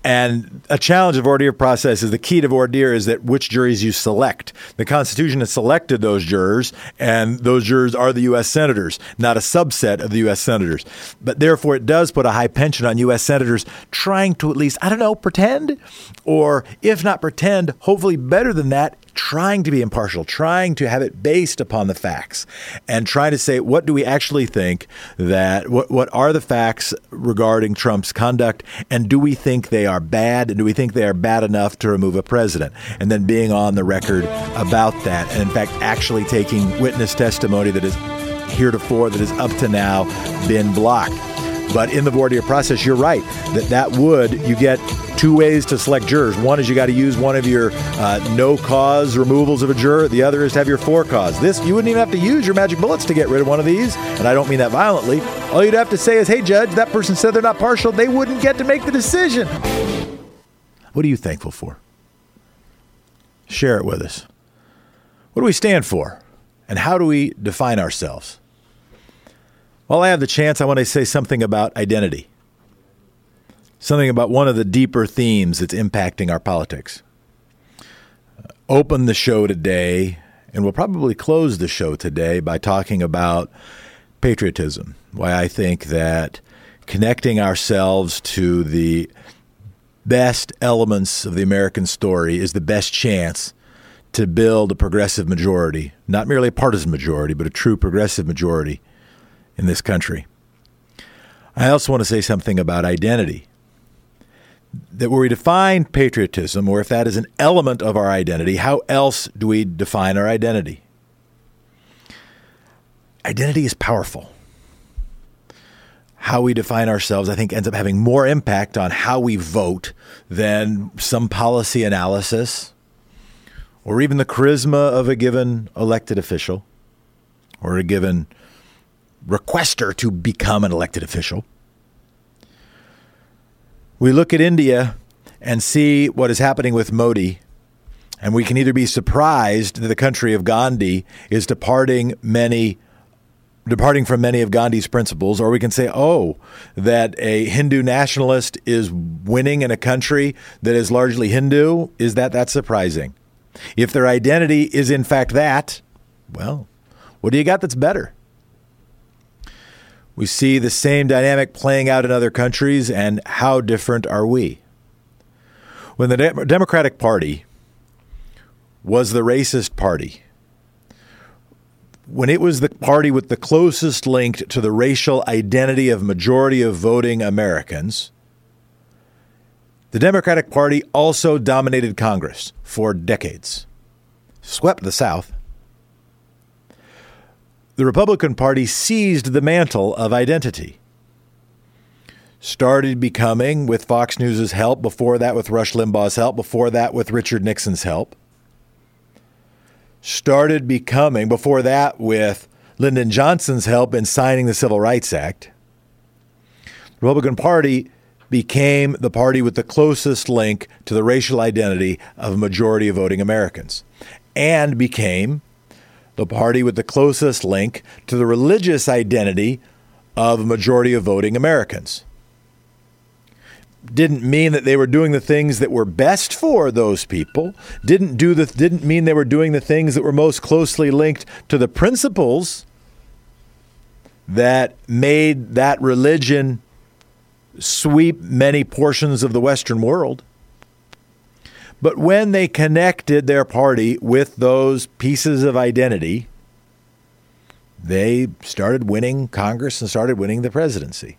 And a challenge of voir dire process is the key to voir dire is that which juries you select. The Constitution has selected those jurors, and those jurors are the U.S. senators, not a subset of the U.S. senators. But therefore, it does put a high pension on U.S. senators trying to at least, pretend, or if not pretend, hopefully better than that, trying to be impartial, trying to have it based upon the facts, and trying to say, what do we actually think that, what are the facts regarding Trump's conduct, and do we think they are bad, and do we think they are bad enough to remove a president? And then being on the record about that, and in fact, actually taking witness testimony that is heretofore, that is up to now, been blocked. But in the voir dire process, you're right, you get two ways to select jurors. One is you got to use one of your no-cause removals of a juror. The other is to have your for-cause. You wouldn't even have to use your magic bullets to get rid of one of these, and I don't mean that violently. All you'd have to say is, hey, Judge, that person said they're not partial. They wouldn't get to make the decision. What are you thankful for? Share it with us. What do we stand for? And how do we define ourselves? While I have the chance, I want to say something about identity. Something about one of the deeper themes that's impacting our politics. Open the show today, and we'll probably close the show today by talking about patriotism. Why I think that connecting ourselves to the best elements of the American story is the best chance to build a progressive majority, not merely a partisan majority, but a true progressive majority in this country. I also want to say something about identity. That where we define patriotism, or if that is an element of our identity, how else do we define our identity? Identity is powerful. How we define ourselves, I think, ends up having more impact on how we vote than some policy analysis or even the charisma of a given elected official or a given requester to become an elected official. We look at India and see what is happening with Modi, and we can either be surprised that the country of Gandhi is departing from many of Gandhi's principles, or we can say, that a Hindu nationalist is winning in a country that is largely Hindu. Is that surprising? If their identity is in fact that, well, what do you got that's better? We see the same dynamic playing out in other countries, and how different are we? When the Democratic Party was the racist party, when it was the party with the closest link to the racial identity of majority of voting Americans, the Democratic Party also dominated Congress for decades, swept the South. The Republican Party seized the mantle of identity, started becoming, with Fox News' help, before that with Rush Limbaugh's help, before that with Richard Nixon's help, started becoming, before that with Lyndon Johnson's help in signing the Civil Rights Act. The Republican Party became the party with the closest link to the racial identity of a majority of voting Americans, and became the party with the closest link to the religious identity of a majority of voting Americans. Didn't mean that they were doing the things that were best for those people. Didn't mean they were doing the things that were most closely linked to the principles that made that religion sweep many portions of the Western world. But when they connected their party with those pieces of identity, they started winning Congress and started winning the presidency.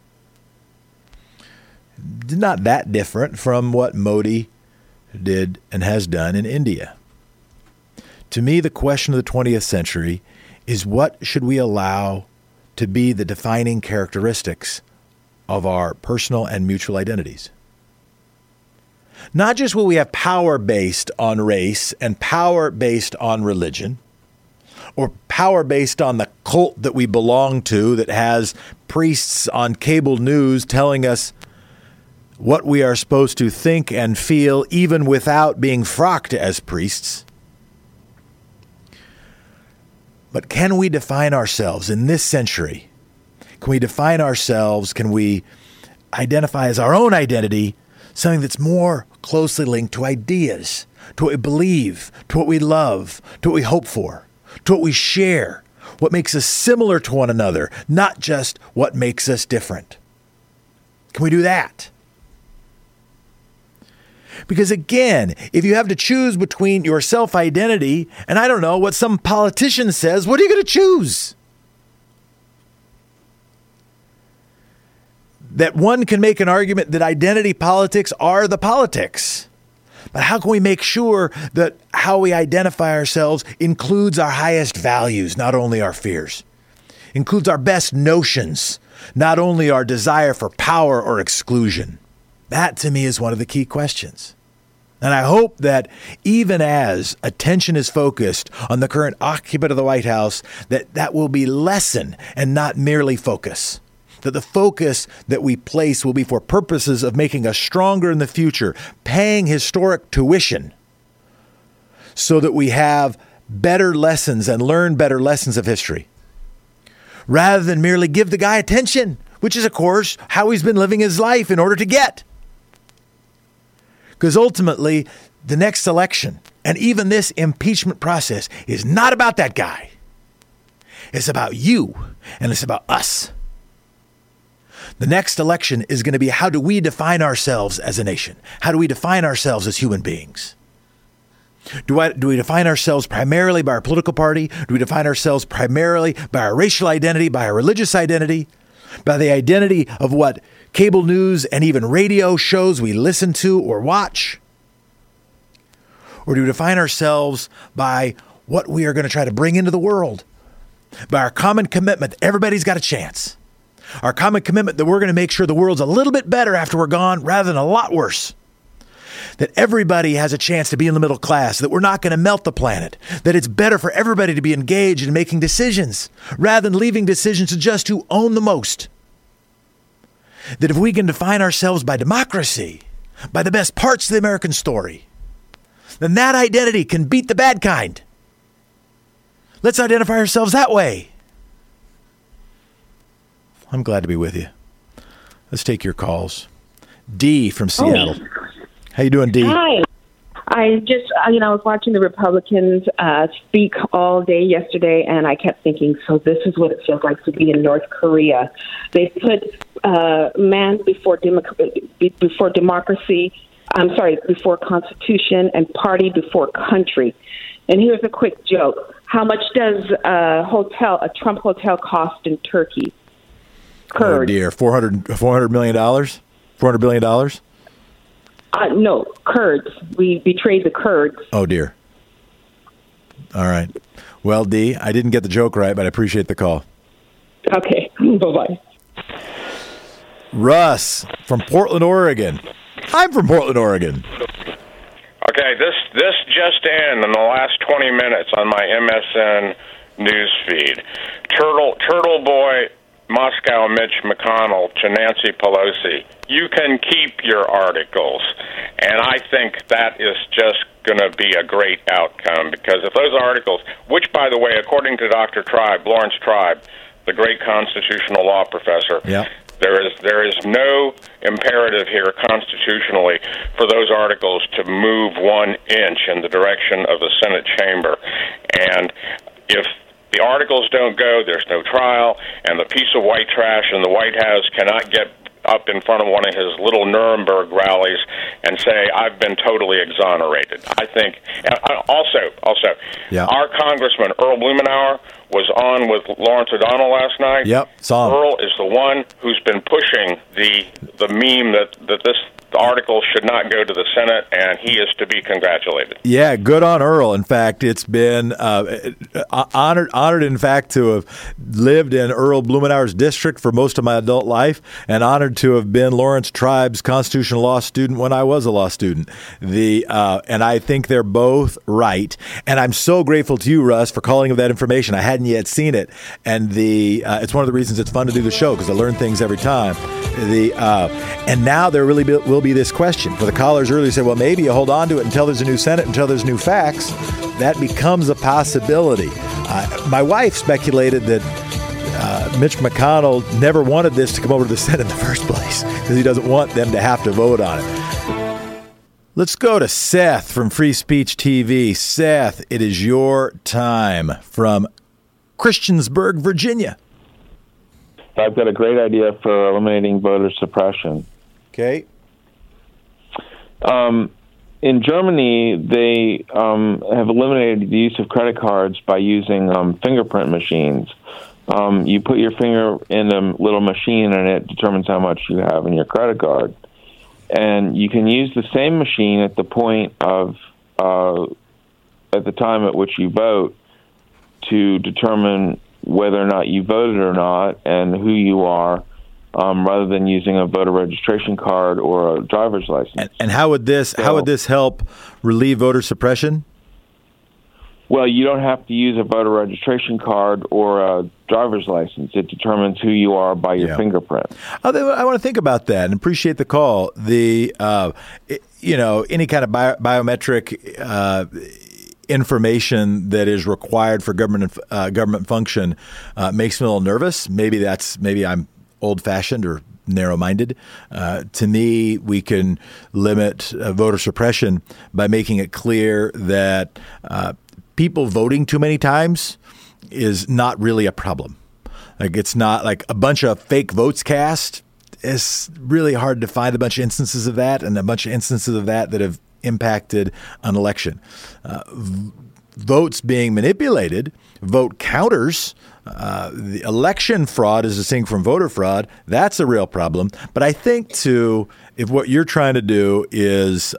Not that different from what Modi did and has done in India. To me, the question of the 20th century is, what should we allow to be the defining characteristics of our personal and mutual identities? Not just will we have power based on race and power based on religion, or power based on the cult that we belong to that has priests on cable news telling us what we are supposed to think and feel, even without being frocked as priests. But can we define ourselves in this century? Can we define ourselves? Can we identify as our own identity something that's more closely linked to ideas, to what we believe, to what we love, to what we hope for, to what we share, what makes us similar to one another, not just what makes us different. Can we do that? Because again, if you have to choose between your self-identity and, I don't know, what some politician says, what are you going to choose? That one can make an argument that identity politics are the politics. But how can we make sure that how we identify ourselves includes our highest values, not only our fears, includes our best notions, not only our desire for power or exclusion? That, to me, is one of the key questions. And I hope that even as attention is focused on the current occupant of the White House, that will be lesson and not merely focus. That the focus that we place will be for purposes of making us stronger in the future, paying historic tuition so that we have better lessons and learn better lessons of history, rather than merely give the guy attention, which is, of course, how he's been living his life in order to get. Because ultimately, the next election and even this impeachment process is not about that guy. It's about you, and it's about us. The next election is going to be, how do we define ourselves as a nation? How do we define ourselves as human beings? Do we define ourselves primarily by our political party? Do we define ourselves primarily by our racial identity, by our religious identity, by the identity of what cable news and even radio shows we listen to or watch? Or do we define ourselves by what we are going to try to bring into the world? By our common commitment that everybody's got a chance. Our common commitment that we're going to make sure the world's a little bit better after we're gone rather than a lot worse. That everybody has a chance to be in the middle class, that we're not going to melt the planet, that it's better for everybody to be engaged in making decisions rather than leaving decisions to just who own the most. That if we can define ourselves by democracy, by the best parts of the American story, then that identity can beat the bad kind. Let's identify ourselves that way. I'm glad to be with you. Let's take your calls. Dee from Seattle. How you doing, Dee? Hi. I just, I was watching the Republicans speak all day yesterday, and I kept thinking, so this is what it feels like to be in North Korea. They put man before democracy, before Constitution, and party before country. And here's a quick joke. How much does a Trump hotel cost in Turkey? Kurds. Oh, dear. $400 million? $400 billion? No, Kurds. We betrayed the Kurds. Oh, dear. All right. Well, Dee, I didn't get the joke right, but I appreciate the call. Okay. Bye-bye. Russ from Portland, Oregon. I'm from Portland, Oregon. Okay, this just in the last 20 minutes on my MSN news feed. Turtle Boy Moscow Mitch McConnell to Nancy Pelosi. You can keep your articles. And I think that is just going to be a great outcome, because if those articles, which, by the way, according to Dr. Tribe, Lawrence Tribe, the great constitutional law professor, there is no imperative here constitutionally for those articles to move 1 inch in the direction of the Senate chamber. And if the articles don't go, there's no trial, and the piece of white trash in the White House cannot get up in front of one of his little Nuremberg rallies and say, I've been totally exonerated. I think, also, our Congressman, Earl Blumenauer, was on with Lawrence O'Donnell last night. Yep, saw him. Earl is the one who's been pushing the meme that this article should not go to the Senate, and he is to be congratulated. Yeah, good on Earl. In fact, it's been honored, in fact, to have lived in Earl Blumenauer's district for most of my adult life, and honored to have been Lawrence Tribe's constitutional law student when I was a law student. And I think they're both right. And I'm so grateful to you, Russ, for calling of that information. I hadn't yet seen it, and it's one of the reasons it's fun to do the show, because I learn things every time. And now there really will be this question. For the callers earlier said, well, maybe you hold on to it until there's a new Senate, until there's new facts. That becomes a possibility. My wife speculated that Mitch McConnell never wanted this to come over to the Senate in the first place, because he doesn't want them to have to vote on it. Let's go to Seth from Free Speech TV. Seth, it is your time from Christiansburg, Virginia. I've got a great idea for eliminating voter suppression. Okay. In Germany, they have eliminated the use of credit cards by using fingerprint machines. You put your finger in a little machine, and it determines how much you have in your credit card. And you can use the same machine at the point of, at the time at which you vote, to determine whether or not you voted or not and who you are, rather than using a voter registration card or a driver's license. And how would this help relieve voter suppression? Well, you don't have to use a voter registration card or a driver's license. It determines who you are by your fingerprint. I want to think about that and appreciate the call. The any kind of biometric information that is required for government function makes me a little nervous. Maybe I'm old-fashioned or narrow-minded. To me, we can limit voter suppression by making it clear that people voting too many times is not really a problem. Like, it's not like a bunch of fake votes cast. It's really hard to find a bunch of instances of that, and a bunch of instances of that have impacted an election. Votes being manipulated, vote counters, the election fraud is distinct from voter fraud. That's a real problem. But I think if what you're trying to do is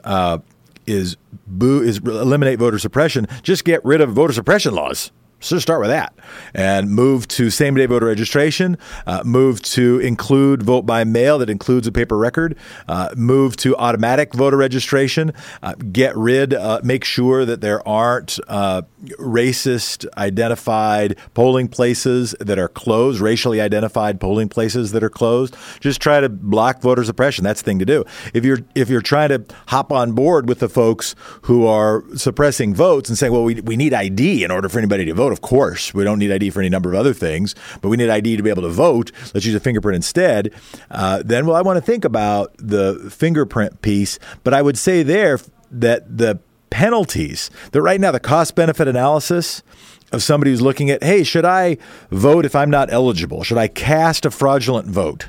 eliminate voter suppression, just get rid of voter suppression laws. So start with that and move to same-day voter registration, move to include vote by mail that includes a paper record, move to automatic voter registration, make sure that there aren't racist identified polling places that are closed, racially identified polling places that are closed. Just try to block voter suppression. That's the thing to do. If you're trying to hop on board with the folks who are suppressing votes and saying, well, we need ID in order for anybody to vote. Of course, we don't need ID for any number of other things, but we need ID to be able to vote. Let's use a fingerprint instead. Then, I want to think about the fingerprint piece, but I would say there that the penalties, that right now the cost-benefit analysis of somebody who's looking at, hey, should I vote if I'm not eligible? Should I cast a fraudulent vote?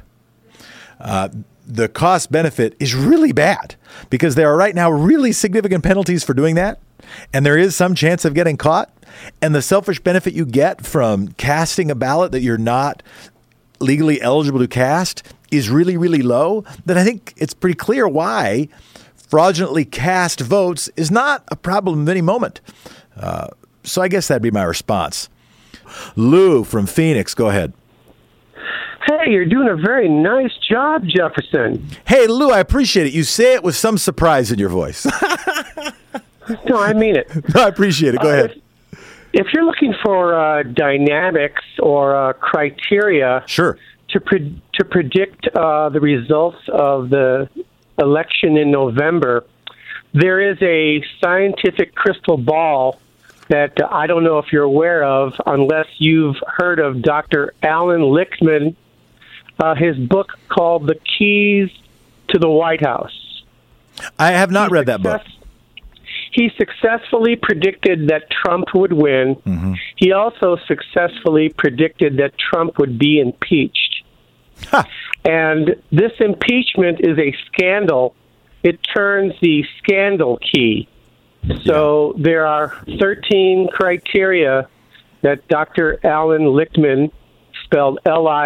The cost-benefit is really bad because there are right now really significant penalties for doing that, and there is some chance of getting caught. And the selfish benefit you get from casting a ballot that you're not legally eligible to cast is really, really low. Then I think it's pretty clear why fraudulently cast votes is not a problem of any moment. So I guess that'd be my response. Lou from Phoenix, go ahead. Hey, you're doing a very nice job, Jefferson. Hey, Lou, I appreciate it. You say it with some surprise in your voice. No, I mean it. No, I appreciate it. Go ahead. If you're looking for dynamics or criteria to predict the results of the election in November, there is a scientific crystal ball that I don't know if you're aware of unless you've heard of Dr. Alan Lichtman, his book called The Keys to the White House. I have not read that book. He successfully predicted that Trump would win. Mm-hmm. He also successfully predicted that Trump would be impeached. Huh. And this impeachment is a scandal. It turns the scandal key. So there are 13 criteria that Dr. Alan Lichtman, spelled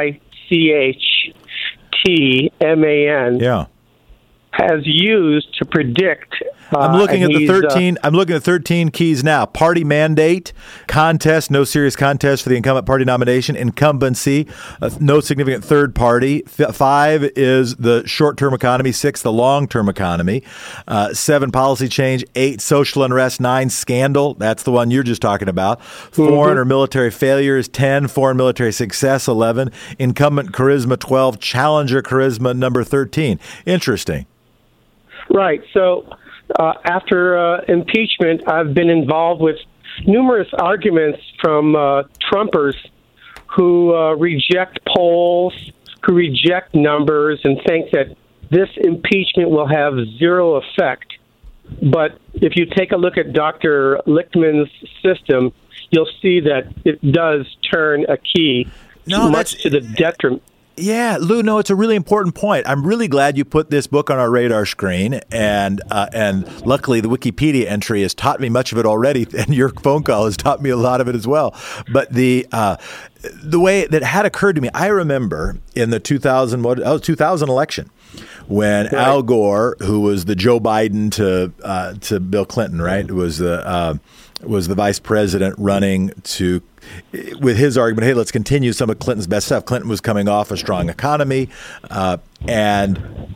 Lichtman, has used to predict. I'm looking at the 13. I'm looking at 13 keys now. Party mandate, contest, no serious contest for the incumbent party nomination, incumbency, no significant third party. 5 is the short-term economy. 6, the long-term economy. 7, policy change. 8, social unrest. 9, scandal. That's the one you're just talking about. Foreign or military failures. 10, foreign military success. 11, incumbent charisma. 12, challenger charisma. Number 13. Interesting. Right. So after impeachment, I've been involved with numerous arguments from Trumpers who reject polls, who reject numbers, and think that this impeachment will have zero effect But if you take a look at Dr. Lichtman's system, you'll see that it does turn a key much to the detriment. Yeah, Lou, no, it's a really important point. I'm really glad you put this book on our radar screen, and luckily the Wikipedia entry has taught me much of it already, and your phone call has taught me a lot of it as well. But the way that had occurred to me, I remember in the 2000 election when Al Gore, who was the Joe Biden to Bill Clinton, right, was the vice president running with his argument, hey, let's continue some of Clinton's best stuff. Clinton was coming off a strong economy, and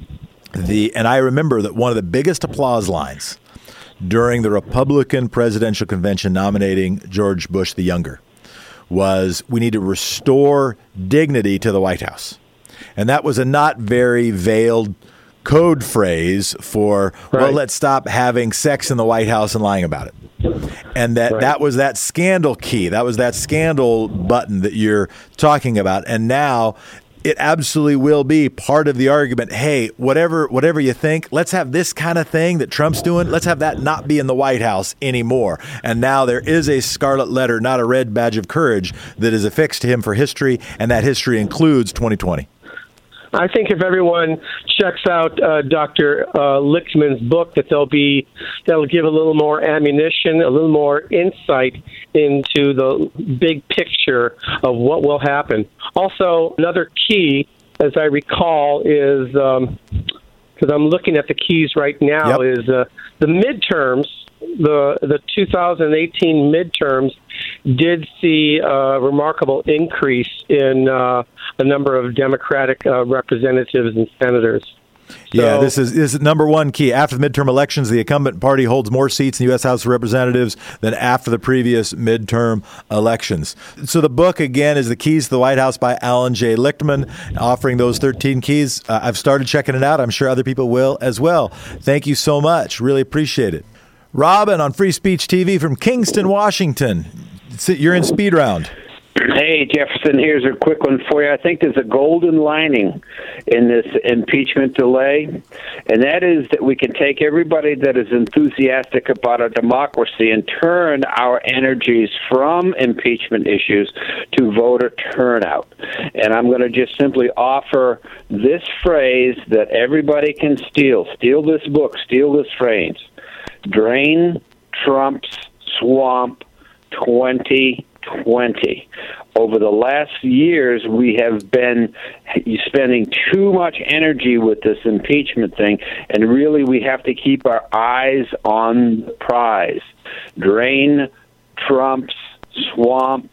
I remember that one of the biggest applause lines during the Republican presidential convention nominating George Bush the Younger was, we need to restore dignity to the White House. And that was a not very veiled code phrase for, well, let's stop having sex in the White House and lying about it. And that was that scandal key. That was that scandal button that you're talking about. And now it absolutely will be part of the argument. Hey, whatever you think, let's have this kind of thing that Trump's doing. Let's have that not be in the White House anymore. And now there is a scarlet letter, not a red badge of courage, that is affixed to him for history. And that history includes 2020. I think if everyone checks out Dr. Lichtman's book, that'll give a little more ammunition, a little more insight into the big picture of what will happen. Also, another key, as I recall, is because I'm looking at the keys right now, is the midterms. The 2018 midterms did see a remarkable increase in the number of Democratic representatives and senators. Yeah, this is number one key. After the midterm elections, the incumbent party holds more seats in the U.S. House of Representatives than after the previous midterm elections. So the book, again, is The Keys to the White House by Alan J. Lichtman, offering those 13 keys. I've started checking it out. I'm sure other people will as well. Thank you so much. Really appreciate it. Robin on Free Speech TV from Kingston, Washington. You're in Speed Round. Hey, Jefferson, here's a quick one for you. I think there's a golden lining in this impeachment delay, and that is that we can take everybody that is enthusiastic about our democracy and turn our energies from impeachment issues to voter turnout. And I'm going to just simply offer this phrase that everybody can steal. Steal this book, steal this phrase. Drain Trump's swamp 2020. Over the last years, we have been spending too much energy with this impeachment thing, and really we have to keep our eyes on the prize. Drain Trump's swamp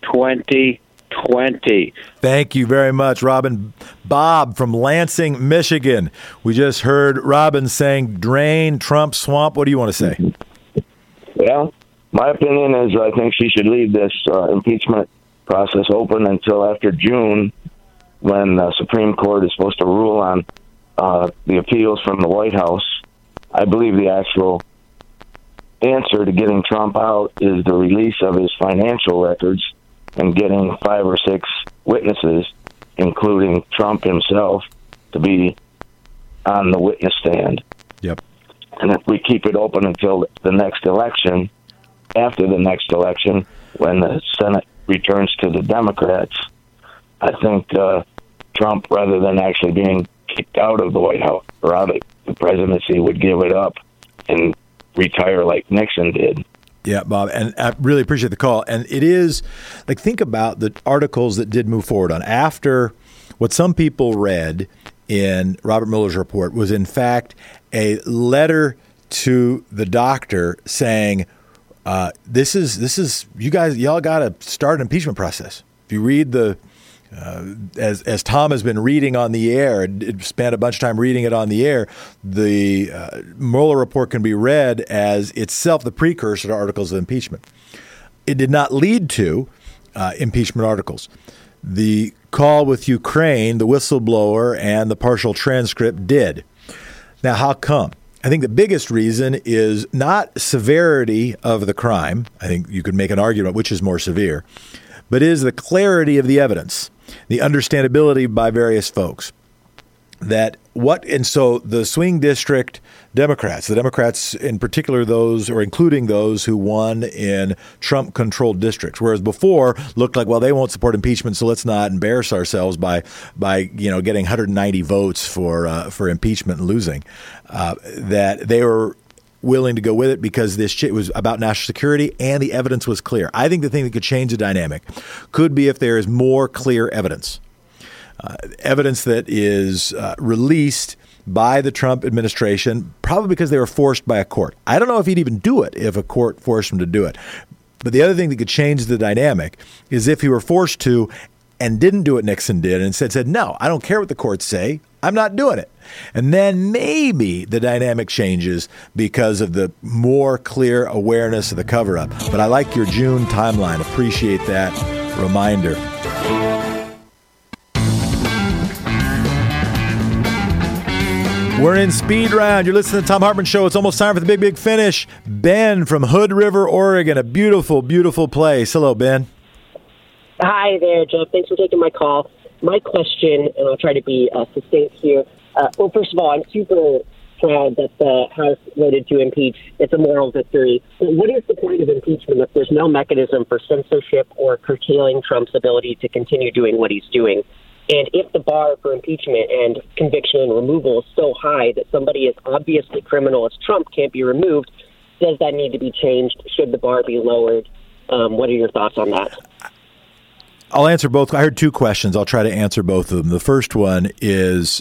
2020. Thank you very much, Robin. Bob from Lansing, Michigan. We just heard Robin saying, drain Trump's swamp. What do you want to say? Well, my opinion is I think she should leave this impeachment process open until after June, when the Supreme Court is supposed to rule on the appeals from the White House. I believe the actual answer to getting Trump out is the release of his financial records and getting 5 or 6 witnesses, including Trump himself, to be on the witness stand. Yep. And if we keep it open until the next election, after the next election, when the Senate returns to the Democrats, I think Trump, rather than actually being kicked out of the White House or out of the presidency, would give it up and retire like Nixon did. Yeah, Bob, and I really appreciate the call. And it is, like, think about the articles that did move forward on. After what some people read in Robert Mueller's report was, in fact, a letter to the doctor saying, this is y'all got to start an impeachment process. If you read the, as Tom has been reading on the air, spent a bunch of time reading it on the air, the Mueller report can be read as itself the precursor to articles of impeachment. It did not lead to impeachment articles. The call with Ukraine, the whistleblower, and the partial transcript did. Now, how come? I think the biggest reason is not severity of the crime. I think you could make an argument which is more severe, but is the clarity of the evidence, the understandability by various folks. so the swing district Democrats, the Democrats in particular, those or including those who won in Trump-controlled districts, whereas before looked like, well, they won't support impeachment, so let's not embarrass ourselves by getting 190 votes for impeachment and losing. That they were willing to go with it because this shit was about national security and the evidence was clear. I think the thing that could change the dynamic could be if there is more clear evidence. Evidence that is released by the Trump administration, probably because they were forced by a court. I don't know if he'd even do it if a court forced him to do it. But the other thing that could change the dynamic is if he were forced to and didn't do what Nixon did and instead said, no, I don't care what the courts say. I'm not doing it. And then maybe the dynamic changes because of the more clear awareness of the cover-up. But I like your June timeline. Appreciate that reminder. We're in Speed Round. You're listening to the Thom Hartmann Show. It's almost time for the big finish. Ben from Hood River, Oregon, a beautiful, beautiful place. Hello, Ben. Hi there, Jeff. Thanks for taking my call. My question, and I'll try to be succinct here. Well, first of all, I'm super proud that the House voted to impeach. It's a moral victory. But what is the point of impeachment if there's no mechanism for censorship or curtailing Trump's ability to continue doing what he's doing? And if the bar for impeachment and conviction and removal is so high that somebody as obviously criminal as Trump can't be removed, does that need to be changed? Should the bar be lowered? What are your thoughts on that? I'll answer both. I heard two questions. I'll try to answer both of them. The first one is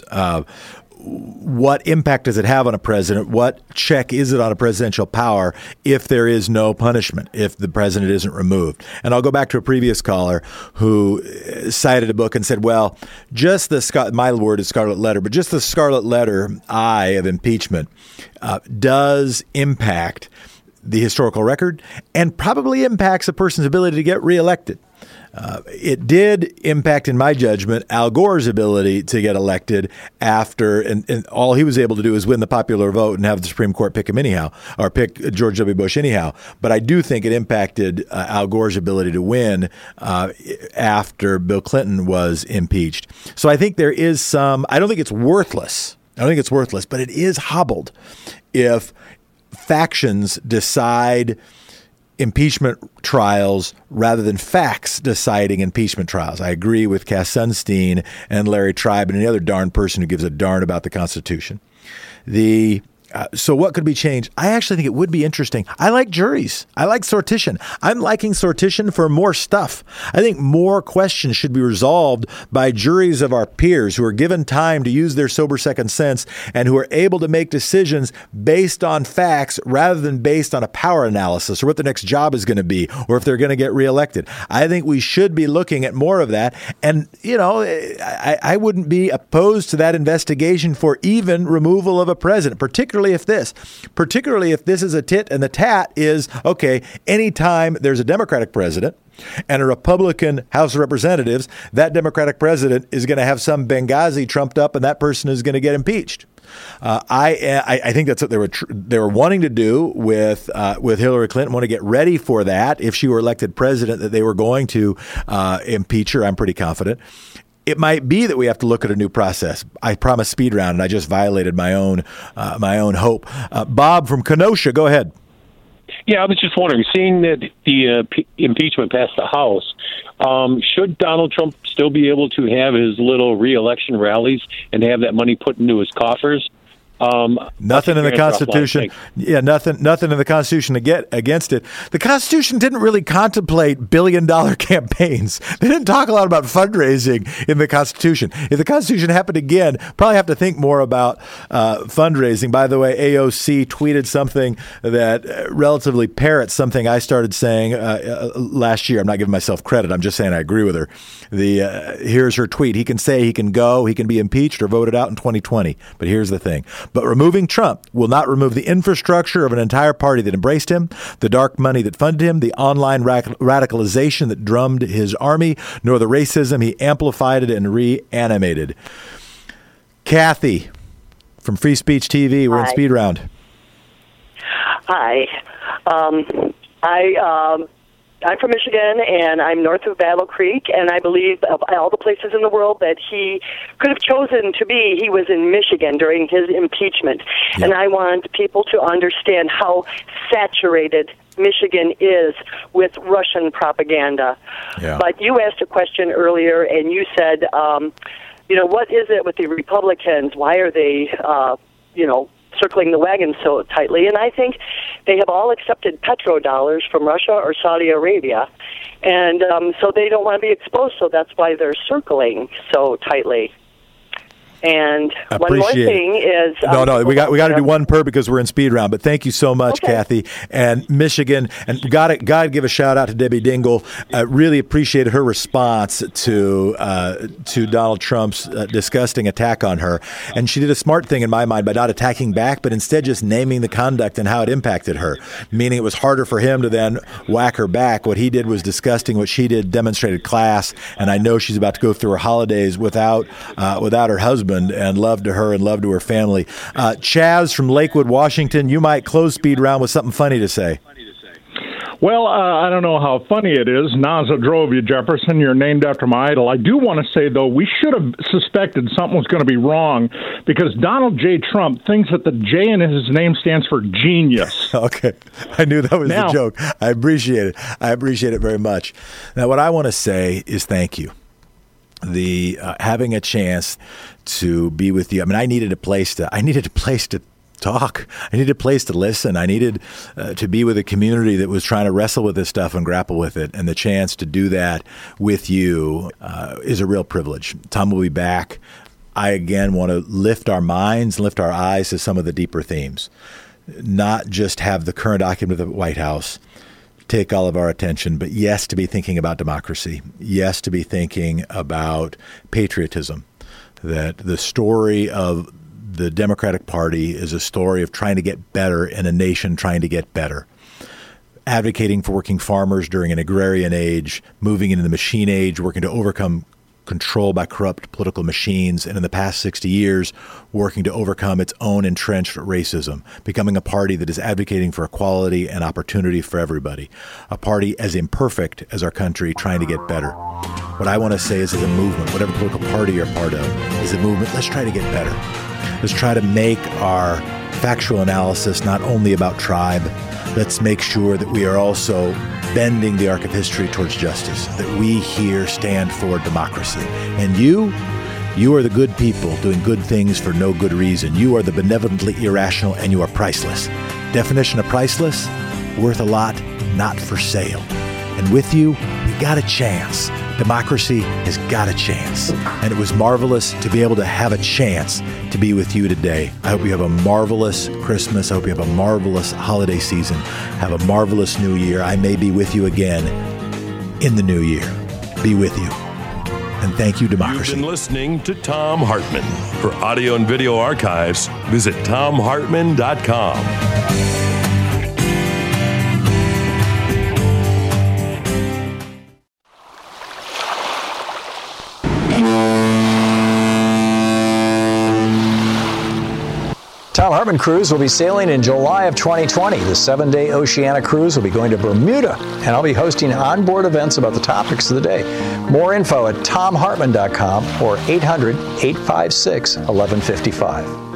what impact does it have on a president? What check is it on a presidential power if there is no punishment, if the president isn't removed? And I'll go back to a previous caller who cited a book and said, well, just my word is scarlet letter, but just the scarlet letter I of impeachment does impact the historical record and probably impacts a person's ability to get reelected. It did impact, in my judgment, Al Gore's ability to get elected after, and all he was able to do is win the popular vote and have the Supreme Court pick him anyhow, or pick George W. Bush anyhow. But I do think it impacted Al Gore's ability to win after Bill Clinton was impeached. So I think there is some, I don't think it's worthless, but it is hobbled if factions decide impeachment trials rather than facts deciding impeachment trials. I agree with Cass Sunstein and Larry Tribe and any other darn person who gives a darn about the Constitution. So what could be changed? I actually think it would be interesting. I like juries. I like sortition. I'm liking sortition for more stuff. I think more questions should be resolved by juries of our peers who are given time to use their sober second sense and who are able to make decisions based on facts rather than based on a power analysis or what the next job is going to be or if they're going to get reelected. I think we should be looking at more of that. And, I wouldn't be opposed to that investigation for even removal of a president, particularly if this is a tit and the tat is, okay, anytime there's a Democratic president and a Republican House of Representatives, that Democratic president is going to have some Benghazi trumped up and that person is going to get impeached. I think that's what they were wanting to do with Hillary Clinton, want to get ready for that. If she were elected president, that they were going to impeach her, I'm pretty confident. It might be that we have to look at a new process. I promised Speed Round, and I just violated my own hope. Bob from Kenosha, go ahead. Yeah, I was just wondering, seeing that the impeachment passed the House, should Donald Trump still be able to have his little re-election rallies and have that money put into his coffers? Nothing in the Constitution. Yeah, nothing in the Constitution to get against it. The Constitution didn't really contemplate billion-dollar campaigns. They didn't talk a lot about fundraising in the Constitution. If the Constitution happened again, probably have to think more about fundraising. By the way, AOC tweeted something that relatively parrots something I started saying last year. I'm not giving myself credit. I'm just saying I agree with her. Here's her tweet. He can say he can go, he can be impeached or voted out in 2020. But here's the thing. But removing Trump will not remove the infrastructure of an entire party that embraced him, the dark money that funded him, the online radicalization that drummed his army, nor the racism he amplified and reanimated. Kathy from Free Speech TV, we're in Speed Round. Hi. I I'm from Michigan, and I'm north of Battle Creek, and I believe of all the places in the world that he could have chosen to be, he was in Michigan during his impeachment. Yeah. And I want people to understand how saturated Michigan is with Russian propaganda. Yeah. But you asked a question earlier, and you said, what is it with the Republicans? Why are they, circling the wagon so tightly? And I think they have all accepted petrodollars from Russia or Saudi Arabia. And so they don't want to be exposed, so that's why they're circling so tightly. And one more thing is... we got to do one per because we're in speed round, but thank you so much, Kathy. And Michigan, and got to give a shout out to Debbie Dingell. Really appreciated her response to Donald Trump's disgusting attack on her. And she did a smart thing in my mind by not attacking back, but instead just naming the conduct and how it impacted her, meaning it was harder for him to then whack her back. What he did was disgusting. What she did demonstrated class, and I know she's about to go through her holidays without her husband. And love to her and love to her family. Chaz from Lakewood, Washington, you might close speed round with something funny to say. Well, I don't know how funny it is. Nazadrovia Jefferson, you're named after my idol. I do want to say, though, we should have suspected something was going to be wrong because Donald J. Trump thinks that the J in his name stands for genius. Okay. I knew that was the joke. I appreciate it. I appreciate it very much. Now, what I want to say is thank you. Having a chance to be with you. I mean, I needed a place to talk. I needed a place to listen. I needed to be with a community that was trying to wrestle with this stuff and grapple with it. And the chance to do that with you is a real privilege. Tom will be back. I, again, want to lift our minds, lift our eyes to some of the deeper themes, not just have the current occupant of the White House take all of our attention, but yes, to be thinking about democracy. Yes, to be thinking about patriotism. That the story of the Democratic Party is a story of trying to get better in a nation trying to get better. Advocating for working farmers during an agrarian age, moving into the machine age, working to overcome control by corrupt political machines, and in the past 60 years, working to overcome its own entrenched racism, becoming a party that is advocating for equality and opportunity for everybody, a party as imperfect as our country trying to get better. What I want to say is as a movement, whatever political party you're part of, is a movement, let's try to get better. Let's try to make our factual analysis not only about tribe, let's make sure that we are also bending the arc of history towards justice, that we here stand for democracy. And you are the good people doing good things for no good reason. You are the benevolently irrational, and you are priceless. Definition of priceless, worth a lot, not for sale. And with you, we got a chance. Democracy has got a chance. And it was marvelous to be able to have a chance to be with you today. I hope you have a marvelous Christmas. I hope you have a marvelous holiday season. Have a marvelous new year. I may be with you again in the new year. Be with you. And thank you, democracy. You've been listening to Thom Hartmann. For audio and video archives, visit ThomHartmann.com. Thom Hartmann Cruise will be sailing in July of 2020. The 7-day Oceania cruise will be going to Bermuda, and I'll be hosting onboard events about the topics of the day. More info at ThomHartmann.com or 800-856-1155.